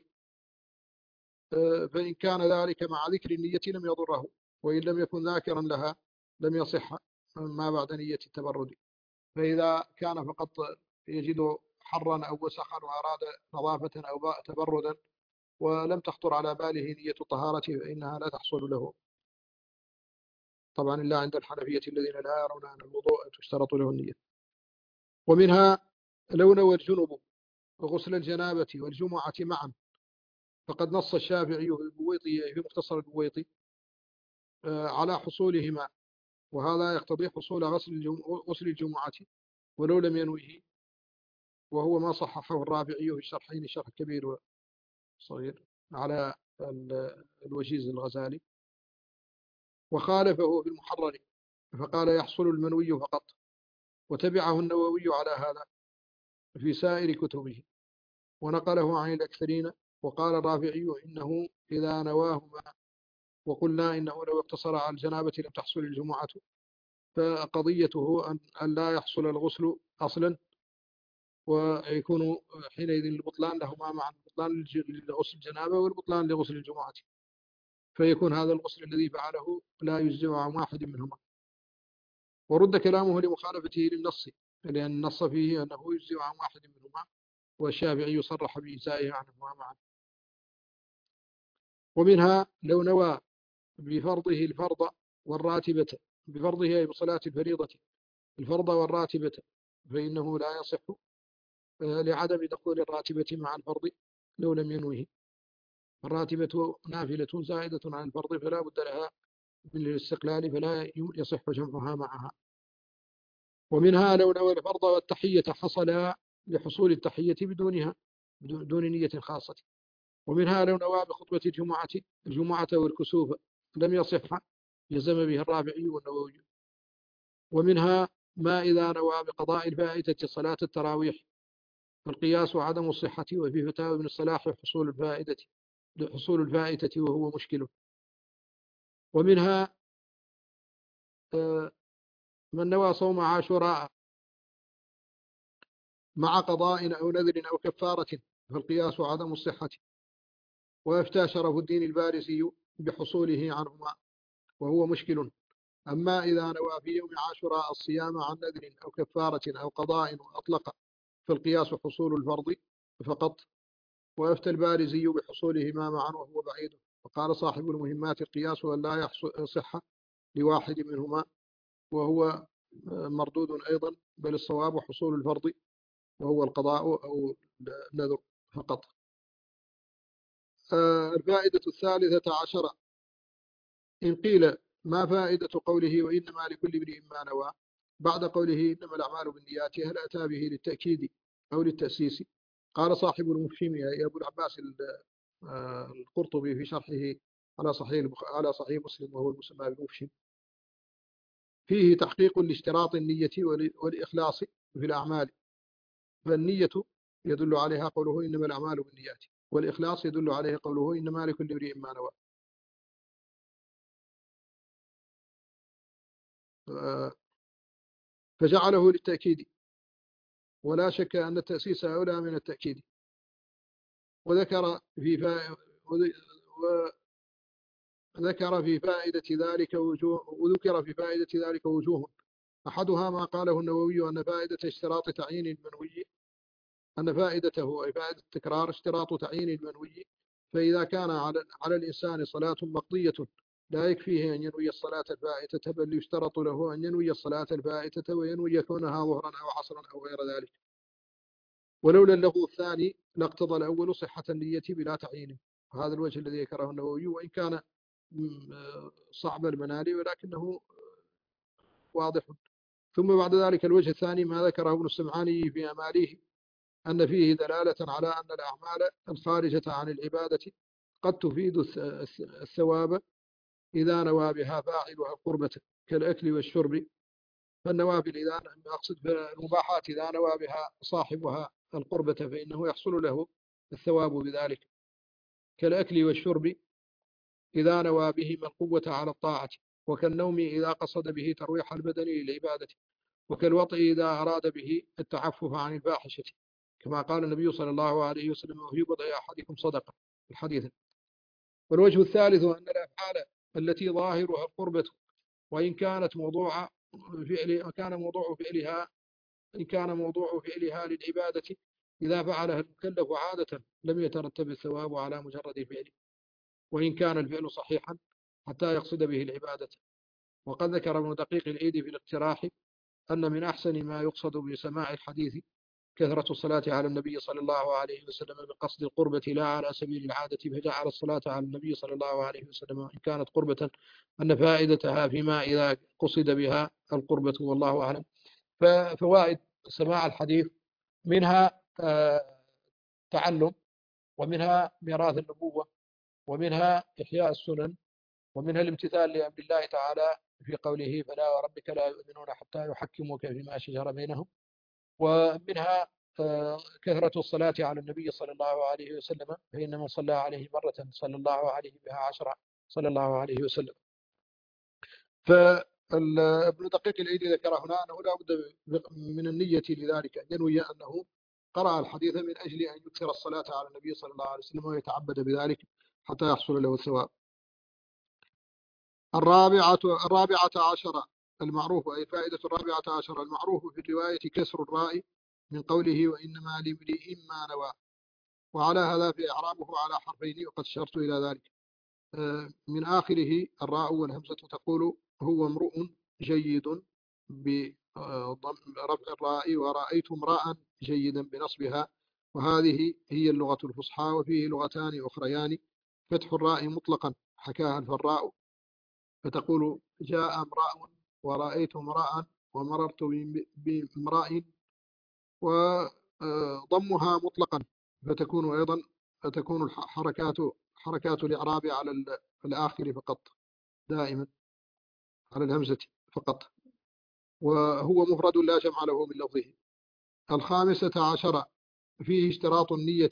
فإن كان ذلك مع ذكر النية لم يضره، وإن لم يكن ذاكرا لها لم يصح ما بعد نية التبرد. فإذا كان فقط يجد حرا أو وسخا وأراد نظافة أو تبردا ولم تخطر على باله نية طهارته فإنها لا تحصل له. طبعا إلا عند الحنفية الذين لا يرون أن الوضوء تشترط له النية. ومنها لو نوى الجنب وغسل الجنابة والجمعة معا، فقد نص الشافعي في البويطي في مختصر البويطي على حصولهما، وهذا يقتضي حصول غسل الجمعة ولو لم ينويه، وهو ما صححه الرافعي في الشرحين الشرح الكبير والصغير على الوجيز الغزالي، وخالفه في المحرر فقال يحصل المنوي فقط، وتبعه النووي على هذا في سائر كتبه، ونقله عن الأكثرين. وقال الرافعي إنه إذا نواهما، وقلنا إنه لو اقتصر على الجنابة لم تحصل الجمعة، فقضيته أن لا يحصل الغسل أصلا، ويكون حينئذ البطلان لهما معا، البطلان لغسل الجنابة والبطلان لغسل الجمعة، فيكون هذا الغسل الذي فعله لا يجزئ عن واحد منهما. ورد كلامه لمخالفته للنص، لأن النص فيه أنه يجزئ عن واحد منهما، والشافعي صرح بإجزائه عنهما معا. ومنها لو نوى بفرضه الفرض والراتبة، بفرضه أي بصلاة الفريضة الفرض والراتبة، فإنه لا يصح لعدم دخول الراتبة مع الفرض لو لم ينوه. الراتبة نافلة زائدة عن الفرض فلا بد لها من الاستقلال، فلا يصح جمعها معها. ومنها لو نوى الفرض والتحية حصل لحصول التحية بدونها، بدون نية خاصة. ومنها لو نوى بخطبة الجمعة الجمعة والكسوف لم يصح، يزم به الرافعي والنووي. ومنها ما إذا نوى بقضاء الفائدة صلاة التراويح، فالقياس عدم الصحة، وفي فتاوى ابن الصلاح حصول الفائدة حصول الفائدة وهو مشكل. ومنها من نوى صوم عاشوراء مع قضاء أو نذر أو كفارة، فالقياس عدم الصحة. ويفتى شرف الدين البارزي بحصوله عنهما وهو مشكل. أما إذا نوى في يوم عاشوراء الصيام عن نذر أو كفارة أو قضاء وأطلق، فالقياس حصول الفرض فقط. ويفتى البارزي بحصولهما معا وهو بعيد. وقال صاحب المهمات القياس أن لا يصح لواحد منهما، وهو مردود أيضا، بل الصواب حصول الفرض وهو القضاء أو النذر فقط. الفائدة الثالثة عشرة، إن قيل ما فائدة قوله وإنما لكل امرئ ما نوى بعد قوله إنما الأعمال بالنيات، هل أتى به للتأكيد أو للتأسيس؟ قال صاحب المفهم يا أبو العباس القرطبي في شرحه على صحيح على صحيح مسلم وهو المسمى بالمفهم، فيه تحقيق لاشتراط النية والإخلاص في الأعمال، فالنية يدل عليها قوله إنما الأعمال بالنيات، والإخلاص يدل عليه قوله إنما لكل امرئ ما نوى. فجعله للتأكيد، ولا شك أن التأسيس أولى من التأكيد. وذكر في فا... وذكر في فائدة ذلك وجوه وذكر في فائدة ذلك وجوه، أحدها ما قاله النووي أن فائدة اشتراط تعيين المنوي أن فائدته أي فائدة التكرار اشتراط تعيين المنوي، فإذا كان على, على الإنسان صلاة مقضية لا يكفيه أن ينوي الصلاة الفائتة، بل يشترط له أن ينوي الصلاة الفائتة وينوي كونها ظهرا أو عصرا أو غير ذلك. ولولا اللفظ الثاني لاقتضى الأول صحة النية بلا تعيين. هذا الوجه الذي ذكره النووي، وإن كان صعب المنال ولكنه واضح. ثم بعد ذلك الوجه الثاني ما ذكره ابن السمعاني في أماليه، أن فيه دلالة على أن الأعمال الخارجة عن العبادة قد تفيد الثواب إذا نوى بها فاعلها القربة كالأكل والشرب. فالنوافل إذا أقصد المباحات إذا نوى بها صاحبها القربة فإنه يحصل له الثواب بذلك، كالأكل والشرب إذا نوى بهما القوة على الطاعة، وكالنوم إذا قصد به ترويح البدن للعبادة، وكالوطء إذا أراد به التعفف عن الفاحشة، كما قال النبي صلى الله عليه وسلم وفي بضع أحدكم صدقة الحديث. والوجه الثالث أن الأفعال التي ظاهرها القربة وإن كانت موضوع فعل كان موضوع فعلها إن كان موضوع فعلها للعبادة إذا فعلها المكلف عادة لم يترتب الثواب على مجرد فعله، وإن كان الفعل صحيحا حتى يقصد به العبادة. وقد ذكر ابن دقيق العيد في الاقتراح أن من أحسن ما يقصد بسماع الحديث كثرة الصلاة على النبي صلى الله عليه وسلم بقصد القربة لا على سبيل العادة، فجعل الصلاة على النبي صلى الله عليه وسلم إن كانت قربة أن فائدتها فيما إذا قصد بها القربة، والله أعلم. ففوائد سماع الحديث منها تعلم، ومنها ميراث النبوة، ومنها إحياء السنن، ومنها الامتثال لأمر الله تعالى في قوله فلا وربك لا يؤمنون حتى يحكموك فيما شجر بينهم. ومنها آه، كثرة الصلاة على النبي صلى الله عليه وسلم، فإن من صلى عليه مرة صلى الله عليه بها عشرة صلى الله عليه وسلم. فابن دقيق العيد ذكر هنا أنه لا بد من النية لذلك، أن ينوي أنه قرأ الحديث من أجل أن يكثر الصلاة على النبي صلى الله عليه وسلم ويتعبد بذلك حتى يحصل له الثواب. الرابعة الرابعة عشرة المعروف، أي الفائدة الرابعة عشرة المعروف في الرواية كسر الراء من قوله وإنما لامرئ ما نوى، وعلى هذا في إعرابه على حرفين وقد شرت إلى ذلك. من آخره الراء والهمزة تقول هو امرؤ جيد برفع الراء، ورأيت امرأ جيدا بنصبها، وهذه هي اللغة الفصحى. وفيه لغتان أخريان، فتح الراء مطلقا حكاها الفراء فتقول جاء امرأ، ورأيت امرأ، ومررت بامرأ، وضمها مطلقا فتكون أيضا فتكون الحركات حركات الإعراب على الآخر فقط، دائما على الهمزة فقط، وهو مفرد لا جمع له من لفظه. الخامسة عشرة فيه اشتراط النية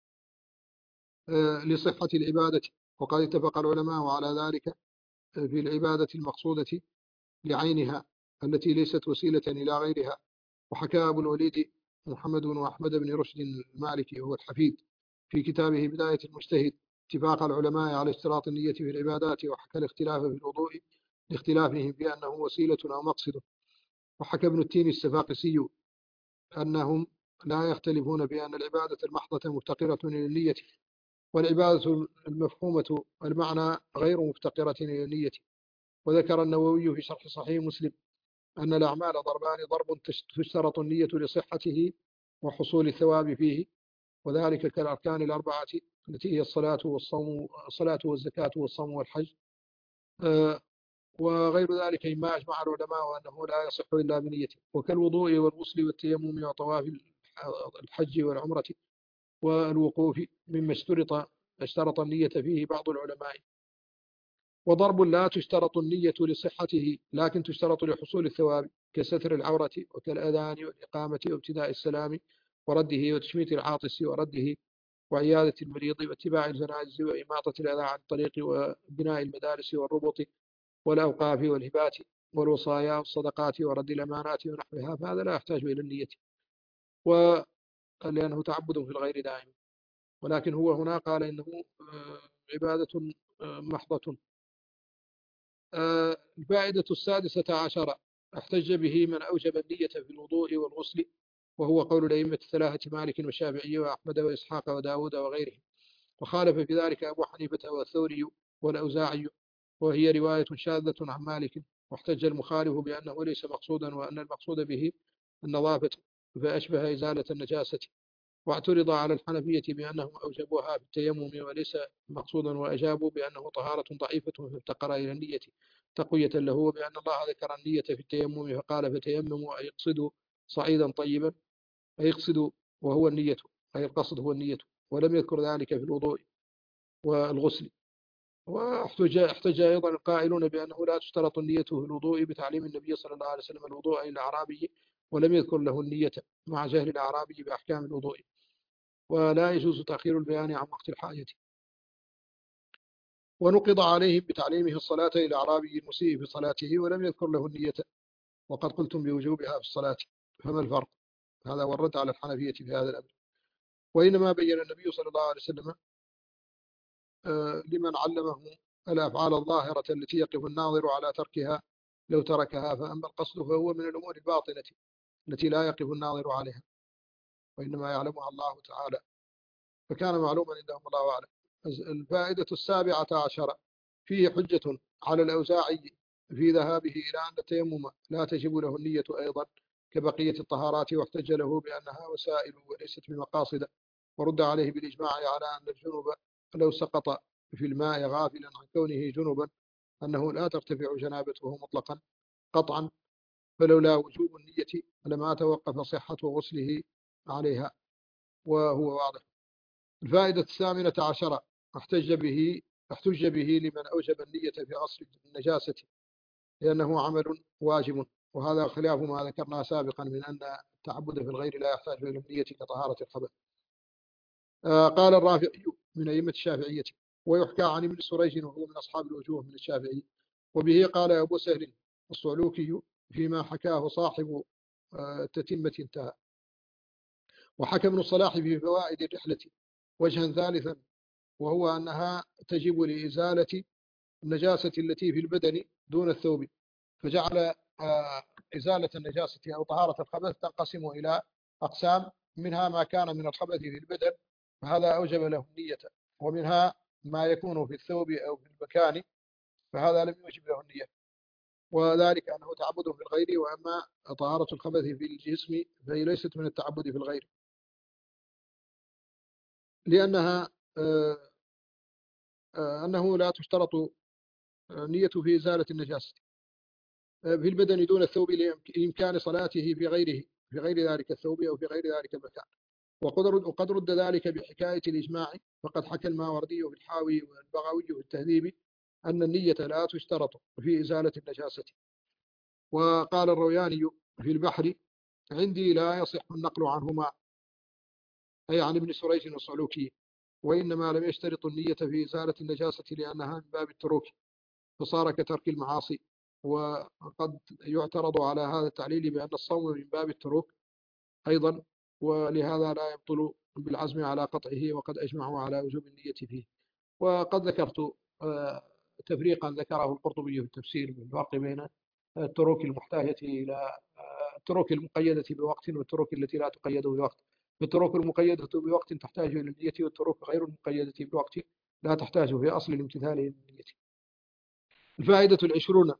لصحة العبادة، وقد اتفق العلماء على ذلك في العبادة المقصودة لعينها التي ليست وسيلة إلى غيرها. وحكى أبو الوليد محمد بن أحمد بن رشد المالكي وهو الحفيد في كتابه بداية المجتهد اتفاق العلماء على اشتراط النية في العبادات، وحكى الاختلاف في الوضوء لاختلافهم بأنه وسيلة أو مقصد. وحكى ابن التين السفاقسي أنهم لا يختلفون بأن العبادة المحضة مفتقرة إلى النية، والعبادة المفهومة المعنى غير مفتقرة إلى النية. وذكر النووي في شرح صحيح مسلم أن الأعمال ضربان، ضرب تشترط النية لصحته وحصول الثواب فيه، وذلك كالأركان الأربعة التي هي الصلاة والصوم الصلاة والزكاة والصوم والحج، وغير ذلك مما أجمع العلماء أنه لا يصح إلا بنيته، وكالوضوء والغسل والتيمم وطواف الحج والعمرة والوقوف مما اشترط اشترط النية فيه بعض العلماء. وضرب لا تشترط النية لصحته لكن تشترط لحصول الثواب، كستر العورة وكالأذان والإقامة وابتداء السلام ورده وتشميت العاطس ورده وعيادة المريض واتباع الجنائز وإماطة الأذى عن الطريق وبناء المدارس والربط والأوقاف والهبات والوصايا والصدقات ورد الأمانات ونحوها، فهذا لا يحتاج إلى النية ولأنه تعبد في الغير دائم. ولكن هو هنا قال إنه عبادة محضة. الفائدة السادسة عشرة احتج به من أوجب النية في الوضوء والغسل، وهو قول الأئمة الثلاثة مالك والشافعي وأحمد وإسحاق وداود وغيرهم، وخالف في ذلك أبو حنيفة والثوري والأوزاعي، وهي رواية شاذة عن مالك. واحتج المخالف بأنه ليس مقصودا، وأن المقصود به النظافة فأشبه إزالة النجاسة. واعترض على الحنفية بأنهم أوجبوها في التيمم وليس مقصودا، وأجابوا بأنه طهارة ضعيفة فافتقر إلى النية تقوية له، وبأن الله ذكر النية في التيمم فقال فتيمموا أي يقصدوا صعيدا طيبا، أي يقصدوا وهو النية، أي القصد هو النية، ولم يذكر ذلك في الوضوء والغسل. واحتج احتج أيضا القائلون بأنه لا تشترط النية في الوضوء بتعليم النبي صلى الله عليه وسلم الوضوء الأعرابي ولم يذكر له النية مع جهل الأعرابي بأحكام الوضوء، ولا يجوز تأخير البيان عن وقت الحاجة. ونقض عليهم بتعليمه الصلاة إلى أعرابي المسيء في صلاته ولم يذكر له النية، وقد قلتم بوجوبها في الصلاة، فما الفرق؟ هذا هو الرد على الحنفية في هذا الأمر. وإنما بين النبي صلى الله عليه وسلم لمن علمه الأفعال الظاهرة التي يقف الناظر على تركها لو تركها، فأما القصد فهو من الأمور الباطنة التي لا يقف الناظر عليها وإنما يعلمها الله تعالى، فكان معلوما عندهم الله أعلم. الفائدة السابعة عشرة فيه حجة على الأوزاعي في ذهابه إلى أن التيمم لا تجب له النية أيضا كبقية الطهارات، واحتج له بأنها وسائل وليست بمقاصد، ورد عليه بالإجماع على أن الجنوب لو سقط في الماء غافلا عن كونه جنبا أنه لا ترتفع جنابته مطلقا قطعا، فلولا وجوب النية لما توقف صحة غسله عليها، وهو واضح. الفائدة الثامنة عشرة احتج به احتج به لمن أوجب النية في أصل النجاسة لأنه عمل واجب، وهذا خلاف ما ذكرنا سابقا من أن التعبد في الغير لا يحتاج إلى النية كطهارة الخبث. آه قال الرافعي من أئمة الشافعية، ويحكى عن ابن سريج وهو من أصحاب الوجوه من الشافعي، وبه قال أبو سهل الصعلوكي فيما حكاه صاحب آه التتمة انتهى. وحكى ابن الصلاح في فوائد الرحلة وجها ثالثا، وهو أنها تجب لإزالة النجاسة التي في البدن دون الثوب، فجعل آه إزالة النجاسة أو طهارة الخبث تنقسم إلى أقسام، منها ما كان من الخبث في البدن فهذا أوجب له النية، ومنها ما يكون في الثوب أو في المكان فهذا لم يوجب له النية، وذلك أنه تعبد في الغير. وأما طهارة الخبث في الجسم فهي ليست من التعبد في الغير، لأنها آه آه أنه لا تشترط نية في إزالة النجاسة في البدن دون الثوب لإمكان صلاته في غيره في غير ذلك الثوب أو في غير ذلك المكان. وقد رد ذلك بحكاية الإجماع، فقد حكى الماوردي في الحاوي والبغوي في التهذيب أن النية لا تشترط في إزالة النجاسة. وقال الروياني في البحر عندي لا يصح النقل عنهما، أي عن ابن سريج والصعلوكي، وإنما لم يشترط النية في إزالة النجاسة لأنها من باب التروك فصار كترك المعاصي. وقد يعترض على هذا التعليل بأن الصوم من باب التروك أيضا، ولهذا لا يبطل بالعزم على قطعه، وقد أجمعوا على وجوب النية فيه. وقد ذكرت تفريقا ذكره القرطبي في التفسير بالفرق بين التروك المحتاجة إلى التروك المقيدة بوقت والتروك التي لا تقيد بوقت. التروك المقيدة بوقت تحتاج إلى النية، والتروك غير المقيدة بوقت لا تحتاج في أصل الامتثال إلى النية. الفائدة العشرون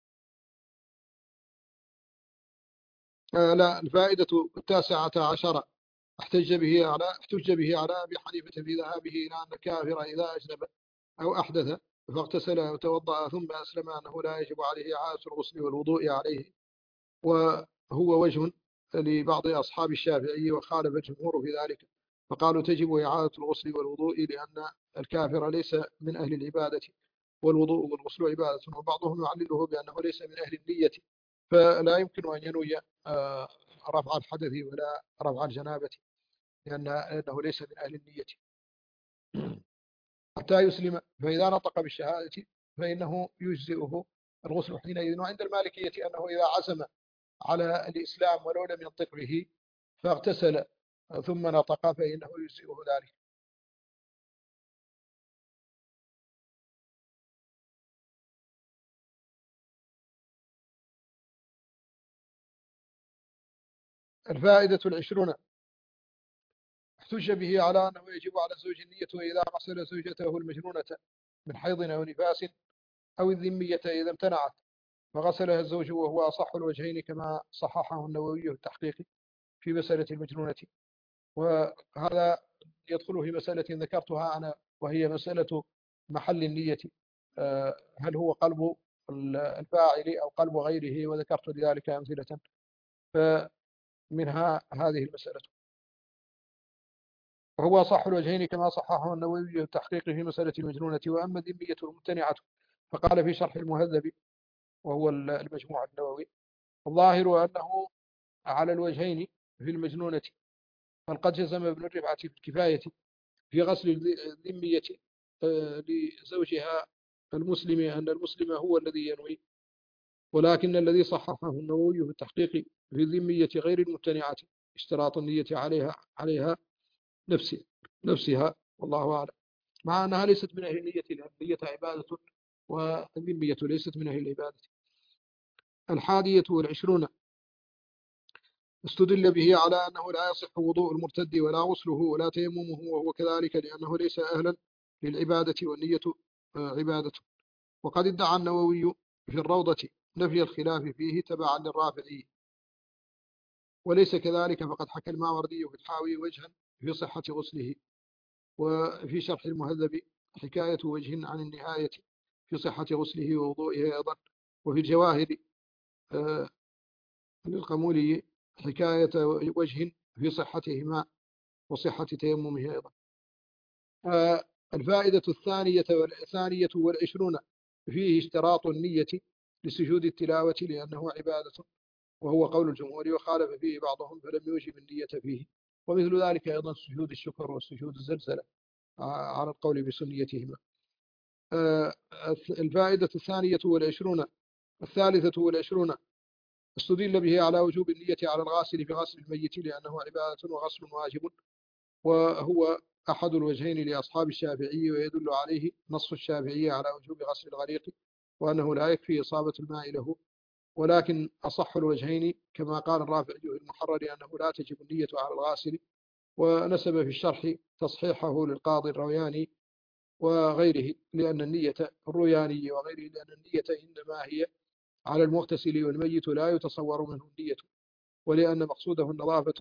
آه لا الفائدة التاسعة عشرة احتج به على احتج به على أبي حنيفة في ذهابه إلى أن الكافر إذا أجنب أو أحدث فاغتسل وتوضأ ثم أسلم أنه لا يجب عليه إعادة الغسل والوضوء عليه، وهو وجه لبعض أصحاب الشافعي وخالف الجمهور في ذلك، فقالوا تجب إعادة الغسل والوضوء لأن الكافر ليس من أهل العبادة والوضوء والغسل عبادة، وبعضهم يعلله بأنه ليس من أهل النية فلا يمكن أن ينوي رفع الحدث ولا رفع الجنابة لأنه ليس من أهل النية حتى يسلم، فإذا نطق بالشهادة فإنه يجزئه الغسل حينئذ. وعند المالكية أنه إذا عزم على الإسلام ولو لم ينطق به فاغتسل ثم نطق فإنه يجزئه ذلك. الفائدة العشرون احتج به على أنه يجب على الزوج النية إذا غسل زوجته المجنونة من حيض أو نفاس أو الذمية إذا امتنعت فغسلها الزوج، وهو أصح الوجهين كما صححه النووي في التحقيق في مسألة المجنونة. وهذا يدخل في مسألة ذكرتها أنا وهي مسألة محل النية، هل هو قلب الفاعل أو قلب غيره، وذكرت لذلك أمثلة، فمنها هذه المسألة. وهو صح الوجهين كما صححه النووي في التحقيق في مسألة المجنونة. وأما الذمية الممتنعة فقال في شرح المهذب وهو المجموع النووي الظاهر أنه على الوجهين في المجنونة، بل قد جزم ابن الرفعة في الكفاية في غسل الذمية لزوجها المسلم أن المسلم هو الذي ينوي، ولكن الذي صححه النووي في التحقيق في الذمية غير الممتنعة اشتراط النية عليها عليها نفسها نفسها والله أعلم، مع أنها ليست من أهل النية لأن النية عبادة والذمية ليست من أهل العبادة. الحادية والعشرون استدل به على أنه لا يصح وضوء المرتد ولا غسله ولا تيممه وهو كذلك لأنه ليس أهلا للعبادة والنية عبادة. وقد ادعى النووي في الروضة نفي الخلاف فيه تبعا للرافعي، وليس كذلك، فقد حكى الماوردي في الحاوي وجها في صحة غسله، وفي شرح المهذب حكاية وجه عن النهاية في صحة غسله ووضوئه أيضا، وفي الجواهر آه للقمولي حكاية وجه في صحتهما وصحة تيممه أيضا. الفائدة الثانية والثانية والعشرون فيه اشتراط النية لسجود التلاوة لأنه عبادة، وهو قول الجمهور، وخالف فيه بعضهم فلم يوجب النية فيه. ومثل ذلك أيضا سجود الشكر وسجود الزلزلة على القول بسنيتهما. الفائدة الثانية والعشرون الثالثة والعشرون استدل به على وجوب النية على الغاسل في غسل الميت لأنه عبادة وغسل واجب، وهو أحد الوجهين لأصحاب الشافعي، ويدل عليه نص الشافعي على وجوب غسل الغريق وأنه لا يكفي إصابة الماء له. ولكن أصح الوجهين كما قال الرافعي في المحرر أنه لا تجب النية على الغاسل، ونسب في الشرح تصحيحه للقاضي الروياني وغيره لأن النية الروياني وغيره لأن النية إنما هي على المغتسل، والميت لا يتصور منه النية، ولأن مقصوده النظافة،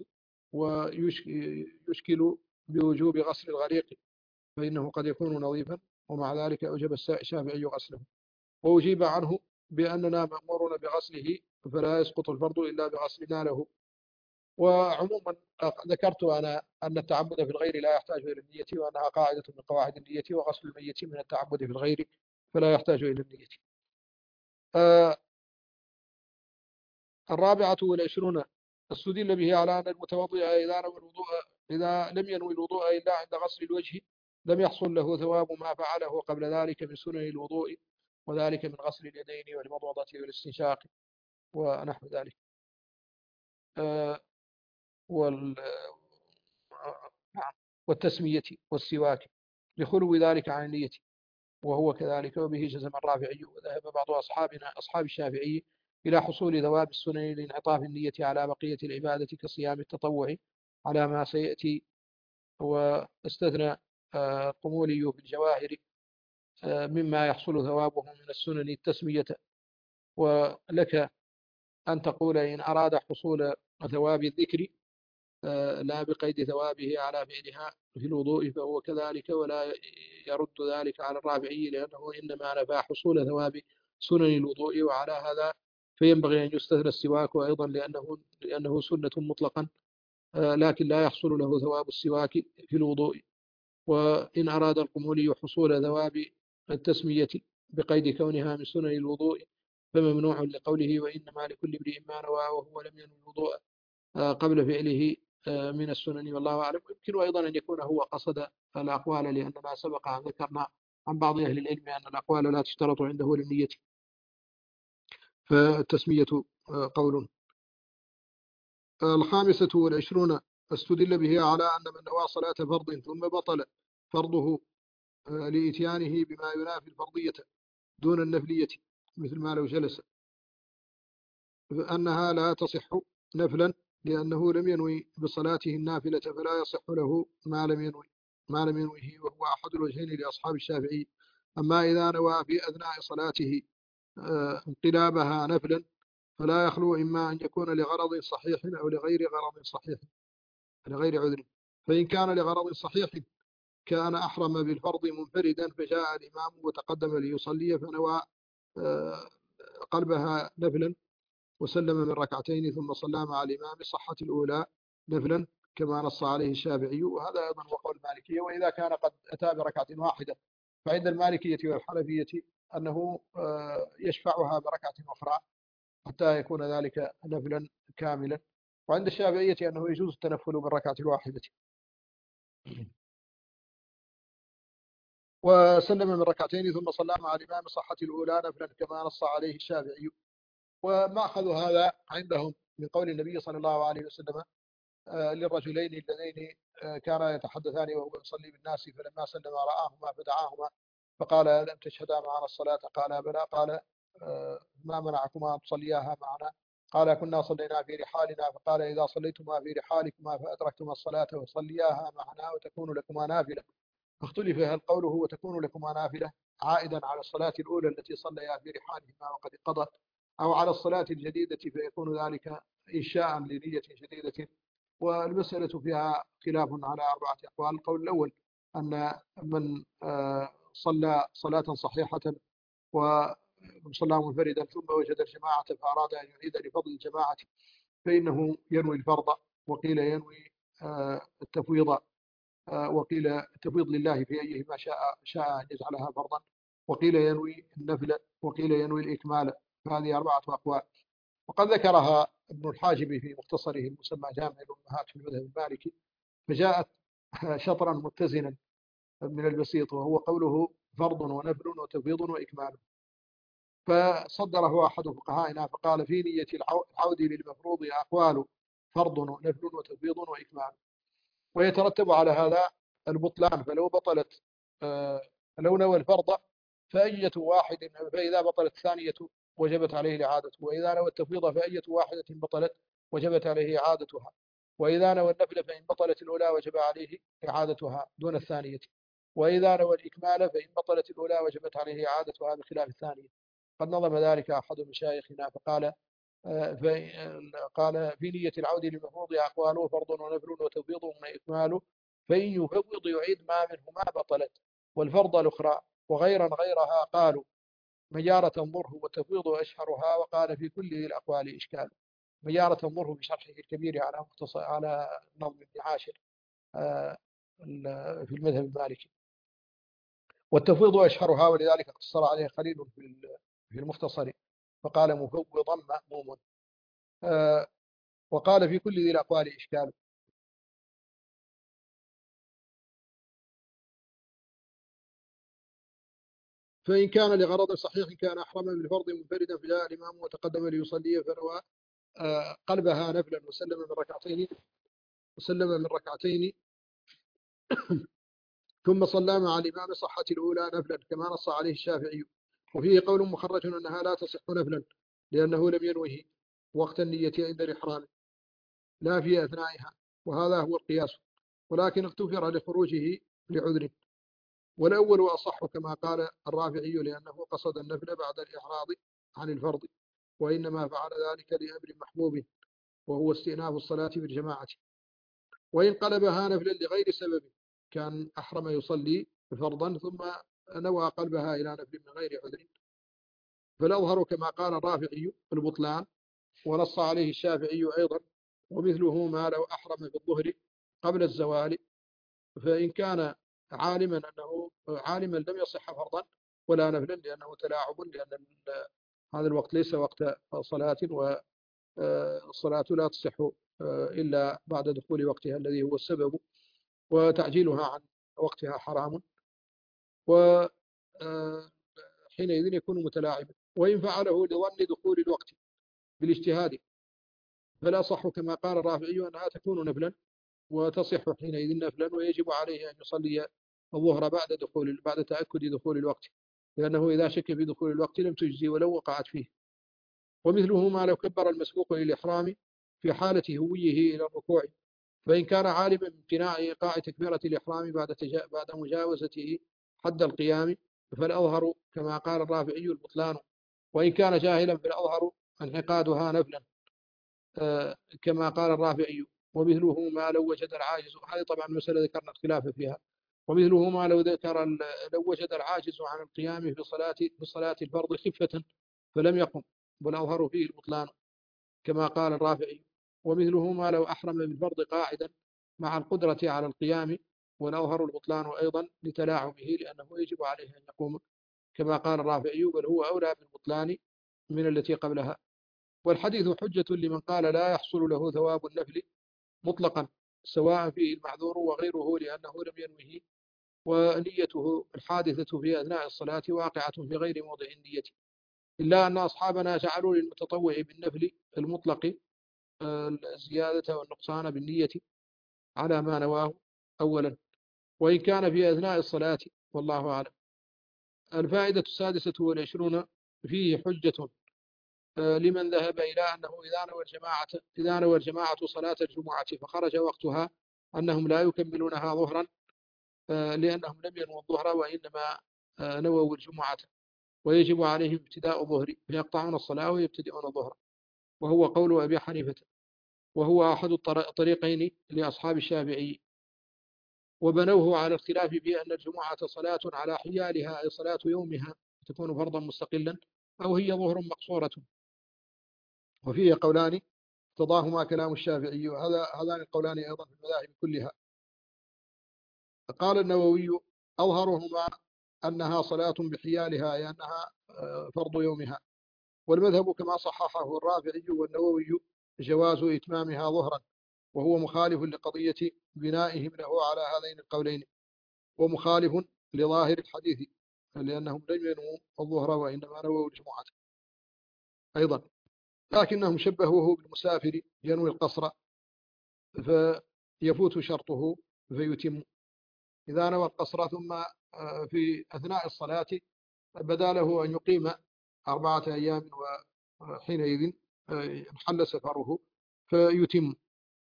ويشكل بوجوب غسل الغريق فإنه قد يكون نظيفا، ومع ذلك أوجب الشافعي غسله، وأجيب عنه بأننا مأمورون بغسله فلا يسقط الفرض إلا بغسلنا له. وعموما ذكرت أنا أن التعبد في الغير لا يحتاج إلى النية، وأنها قاعدة من قواعد النية، وغسل الميت من التعبد في الغير فلا يحتاج إلى النية. آه الرابعة والعشرون استدل به على أن المتوضئ إذا نوى الوضوء إذا لم ينوي الوضوء إلا عند غسل الوجه لم يحصل له ثواب ما فعله قبل ذلك من سنن الوضوء، وذلك من غسل اليدين والمضمضة والاستنشاق ونحو ذلك. آه وال والتسمية والسواك لخلو ذلك عن النية، وهو كذلك، وبه جزم الرافعي. وذهب بعض أصحابنا أصحاب الشافعي إلى حصول ثواب السنن لانعطاف النية على بقية العبادة كصيام التطوع على ما سيأتي. واستثنى القمولي في الجواهر مما يحصل ثوابه من السنن التسمية. ولك أن تقول إن أراد حصول ثواب الذكر لا بقيد ثوابه على فعلها في الوضوء فهو كذلك، ولا يرد ذلك على الرافعي لأنه إنما نفى حصول ثواب سنن الوضوء، وعلى هذا فينبغي أن يستثنى السواك أيضا لأنه, لأنه سنة مطلقا، لكن لا يحصل له ثواب السواك في الوضوء. وإن أراد القمولي حصول ثواب التسمية بقيد كونها من سنن الوضوء فممنوع لقوله وإنما لكل امرئ ما نوى وهو لم ينوي الوضوء قبل فعله من السنن، والله أعلم. يمكن أيضا أن يكون هو قصد الأقوال لأننا سبق أن ذكرنا عن بعض أهل العلم أن الأقوال لا تشترط عنده للنية، فالتسمية قول. الخامسة والعشرون استدل به على أن من نوى صلاة فرض ثم بطل فرضه لإتيانه بما ينافي الفرضية دون النفلية مثل ما لو جلس فأنها لا تصح نفلا لأنه لم ينوي بصلاته النافلة، فلا يصح له ما لم ينوي ما لم ينويه، وهو أحد الوجهين لأصحاب الشافعي. أما إذا نوى في أثناء صلاته انقلابها نفلا فلا يخلو إما أن يكون لغرض صحيح أو لغير غرض صحيح لغير عذر. فإن كان لغرض صحيح كان أحرم بالفرض منفردا فجاء الإمام وتقدم ليصلي فنوى قلبها نفلا وسلم من ركعتين ثم صلى مع الإمام صحة الأولى نفلا كما نص عليه الشافعي، وهذا أيضا هو قول المالكية. وإذا كان قد أتى بركعة واحدة فعند المالكية والحنفية أنه يشفعها بركعة أخرى حتى يكون ذلك نفلا كاملا، وعند الشافعية أنه يجوز التنفل بالركعة الواحدة. وسلم من ركعتين ثم صلى مع الإمام صحة الأولى نفلا كما نص عليه الشافعي. ومأخذ هذا عندهم من قول النبي صلى الله عليه وسلم للرجلين اللذين كانا يتحدثان وهو يصلي بالناس فلما سلم رآهما فدعاهما فقال لم تشهدا معنا الصلاة؟ قال بلى. قال ما منعكما أن تصلياها معنا؟ قال كنا صلينا في رحالنا. فقال إذا صليتما في رحالكما فأدركتما الصلاة فصلياها معنا وتكون لكما نافلة. فاختلف هل قوله وتكون لكما نافلة عائدا على الصلاة الأولى التي صليا في رحالهما وقد قضت، أو على الصلاة الجديدة فيكون ذلك إنشاء لنية جديدة. والمسألة فيها خلاف على أربعة أقوال. القول الأول أن من صلى صلاة صحيحة وصلى منفردا ثم وجد الجماعة فأراد أن يعيد لفضل الجماعة فإنه ينوي الفرض، وقيل ينوي التفويض وقيل تفيض لله في أيهما شاء شاء أن يجعلها فرضا، وقيل ينوي النفل، وقيل ينوي الإكمال. فهذه أربعة أقوال. وقد ذكرها ابن الحاجب في مختصره المسمى جامع الأمهات في المذهب المالكي، فجاءت شطرا متزنا من البسيط، وهو قوله فرض ونفل وتفيض وإكمال. فصدره أحد فقهائنا فقال في نية العود للمفروض أقوال فرض ونفل وتفيض وإكمال، ويترتب على هذا البطلان. فلو بطلت لو نوى الفرض فأية واحد، فإذا بطلت الثانية وجبت عليه الإعادة، وإذا نوى التفويض فأية واحدة بطلت وجبت عليه إعادتها، وإذا نوى النفل فإن بطلت الأولى وجب عليه إعادتها دون الثانية، وإذا نوى الإكمال فإن بطلت الأولى وجبت عليه إعادتها بخلاف الثانية. قد نظم ذلك أحد مشايخنا فقال قال في نية العود للمفروض أقواله فرض ونفل وتفويض وإكمال، فإن يفوض يعيد ما منهما بطلت، والفرض الأخرى وغيرا غيرها قالوا مجارة تنظره وتفويض أشهرها، وقال في كل الأقوال إشكال. مجارة تنظره بشرحه الكبير على مختصر على نظم ابن عاشر في المذهب المالكي. والتفويض أشهرها، ولذلك اقتصر عليه خليل في المختصر فقال مفوضا مأموم. وقال في كل ذي الأقوال إشكال. فإن كان لغرض صحيح كان أحرم بالفرض منفردا فجاء الإمام وتقدم ليصلي فروى قلبها نفلا وسلم من ركعتين وسلم من ركعتين ثم صلى مع الإمام صحة الأولى نفلا كما نص عليه الشافعي. وفيه قول مخرج أنها لا تصح نفلا لأنه لم ينوه وقت النية عند الإحرام لا في أثنائها، وهذا هو القياس، ولكن اغتفر لخروجه لعذر. والأول أصح كما قال الرافعي لأنه قصد النفل بعد الإعراض عن الفرض، وإنما فعل ذلك لأمر محبوب وهو استئناف الصلاة بالجماعة. وإن قلبها نفلا لغير سبب كان أحرم يصلي فرضا ثم نوى قلبها إلى نفل من غير عذر، فالأظهر كما قال الرافعي البطلان، ونص عليه الشافعي أيضا. ومثله ما لو أحرم بالظهر قبل الزوال، فإن كان عالما أنه عالما لم يصح فرضا ولا نفلا لأنه تلاعب، لأن هذا الوقت ليس وقت صلاة، والصلاة لا تصح إلا بعد دخول وقتها الذي هو السبب، وتعجيلها عن وقتها حرام، وحينئذ يكون متلاعبا. وإن فعله لظن دخول الوقت بالاجتهاد فلا صح كما قال الرافعي أنها تكون نفلا وتصح حينئذ نفلا، ويجب عليه أن يصلي الظهر بعد دخول بعد تأكد دخول الوقت، لأنه إذا شك في دخول الوقت لم تجزي ولو وقعت فيه. ومثله ما لو كبر المسبوق للإحرام في حالة هويه إلى الركوع، فإن كان عالما بامتناع إيقاع تكبيرة الإحرام بعد بعد مجاوزته حد القيام فالأظهر كما قال الرافعي البطلان، وإن كان جاهلا فالأظهر انعقادها نفلا كما قال الرافعي. ومثله ما لو وجد العاجز، هذه طبعا مسألة ذكرنا اختلافا فيها. ومثله ما لو ذكر لو وجد العاجز عن القيام في صلاة في صلاة الفرض خفة فلم يقم، والأظهر فيه البطلان كما قال الرافعي. ومثله ما لو أحرم بالفرض قاعدا مع القدرة على القيام، والأظهر البطلان أيضا لتلاعبه لأنه يجب عليه أن يقوم كما قال الرافعي، بل هو أولى بالبطلان من التي قبلها. والحديث حجة لمن قال لا يحصل له ثواب النفل مطلقا سواء فيه المعذور وغيره لأنه لم ينوه، ونيته الحادثة في أثناء الصلاة واقعة في غير موضع النية، إلا أن أصحابنا جعلوا للمتطوع بالنفل المطلق الزيادة والنقصان بالنية على ما نواه أولا، وإن كان في أثناء الصلاة والله أعلم. الفائدة السادسة والعشرون فيه حجة لمن ذهب إلى أنه إذا نوى الجماعة إذا نوى الجماعة صلاة الجمعة فخرج وقتها أنهم لا يكملونها ظهرا لأنهم لم ينووا الظهر وإنما نووا الجمعة، ويجب عليهم ابتداء الظهر فيقطعون الصلاة ويبتدئون الظهر، وهو قول أبي حنيفة، وهو أحد الطريقين لأصحاب الشافعي. وبنوه على اختلاف بأن الجمعة صلاة على حيالها أي صلاة يومها تكون فرضا مستقلا أو هي ظهر مقصورة، وفيه قولان اقتضاهما كلام الشافعي، وهذا هذان القولان أيضا في المذاهب كلها. قال النووي أظهرهما أنها صلاة بحيالها، أي أنها فرض يومها. والمذهب كما صححه الرافعي والنووي جواز إتمامها ظهرا، وهو مخالف لقضية بنائهم له على هذين القولين، ومخالف لظاهر الحديث، لأنهم لم ينووا الظهر وإنما نووا الجمعة أيضا، لكنهم شبهوه بالمسافر ينوي القصر فيفوت شرطه فيتم. إذا نوى القصر ثم في أثناء الصلاة بدا له أن يقيم أربعة أيام وحينئذ انحل سفره فيتم،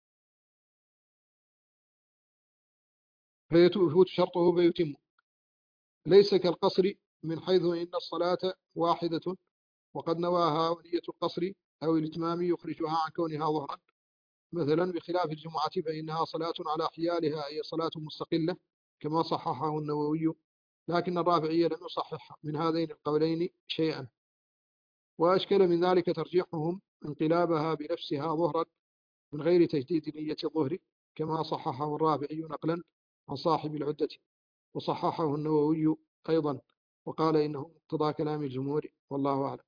فيفوت شرطه فيتم، ليس كالقصر من حيث إن الصلاة واحدة وقد نواها ونية القصر أو الإتمام يخرجها عن كونها ظهرا، مثلا بخلاف الجمعة فإنها صلاة على حيالها، أي صلاة مستقلة كما صححه النووي، لكن الرافعي لم يصحح من هذين القولين شيئا. وأشكل من ذلك ترجيحهم انقلابها بنفسها ظهرا من غير تجديد نية الظهر، كما صححه الرافعي نقلا عن صاحب العدة، وصححه النووي أيضا وقال إنه مقتضى كلام الجمهور، والله أعلم.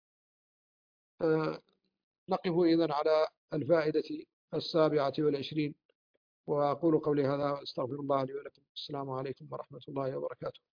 أه نقف إذن على الفائدة السابعة والعشرين، وأقول قولي هذا وأستغفر الله لي ولكم. السلام عليكم ورحمة الله وبركاته.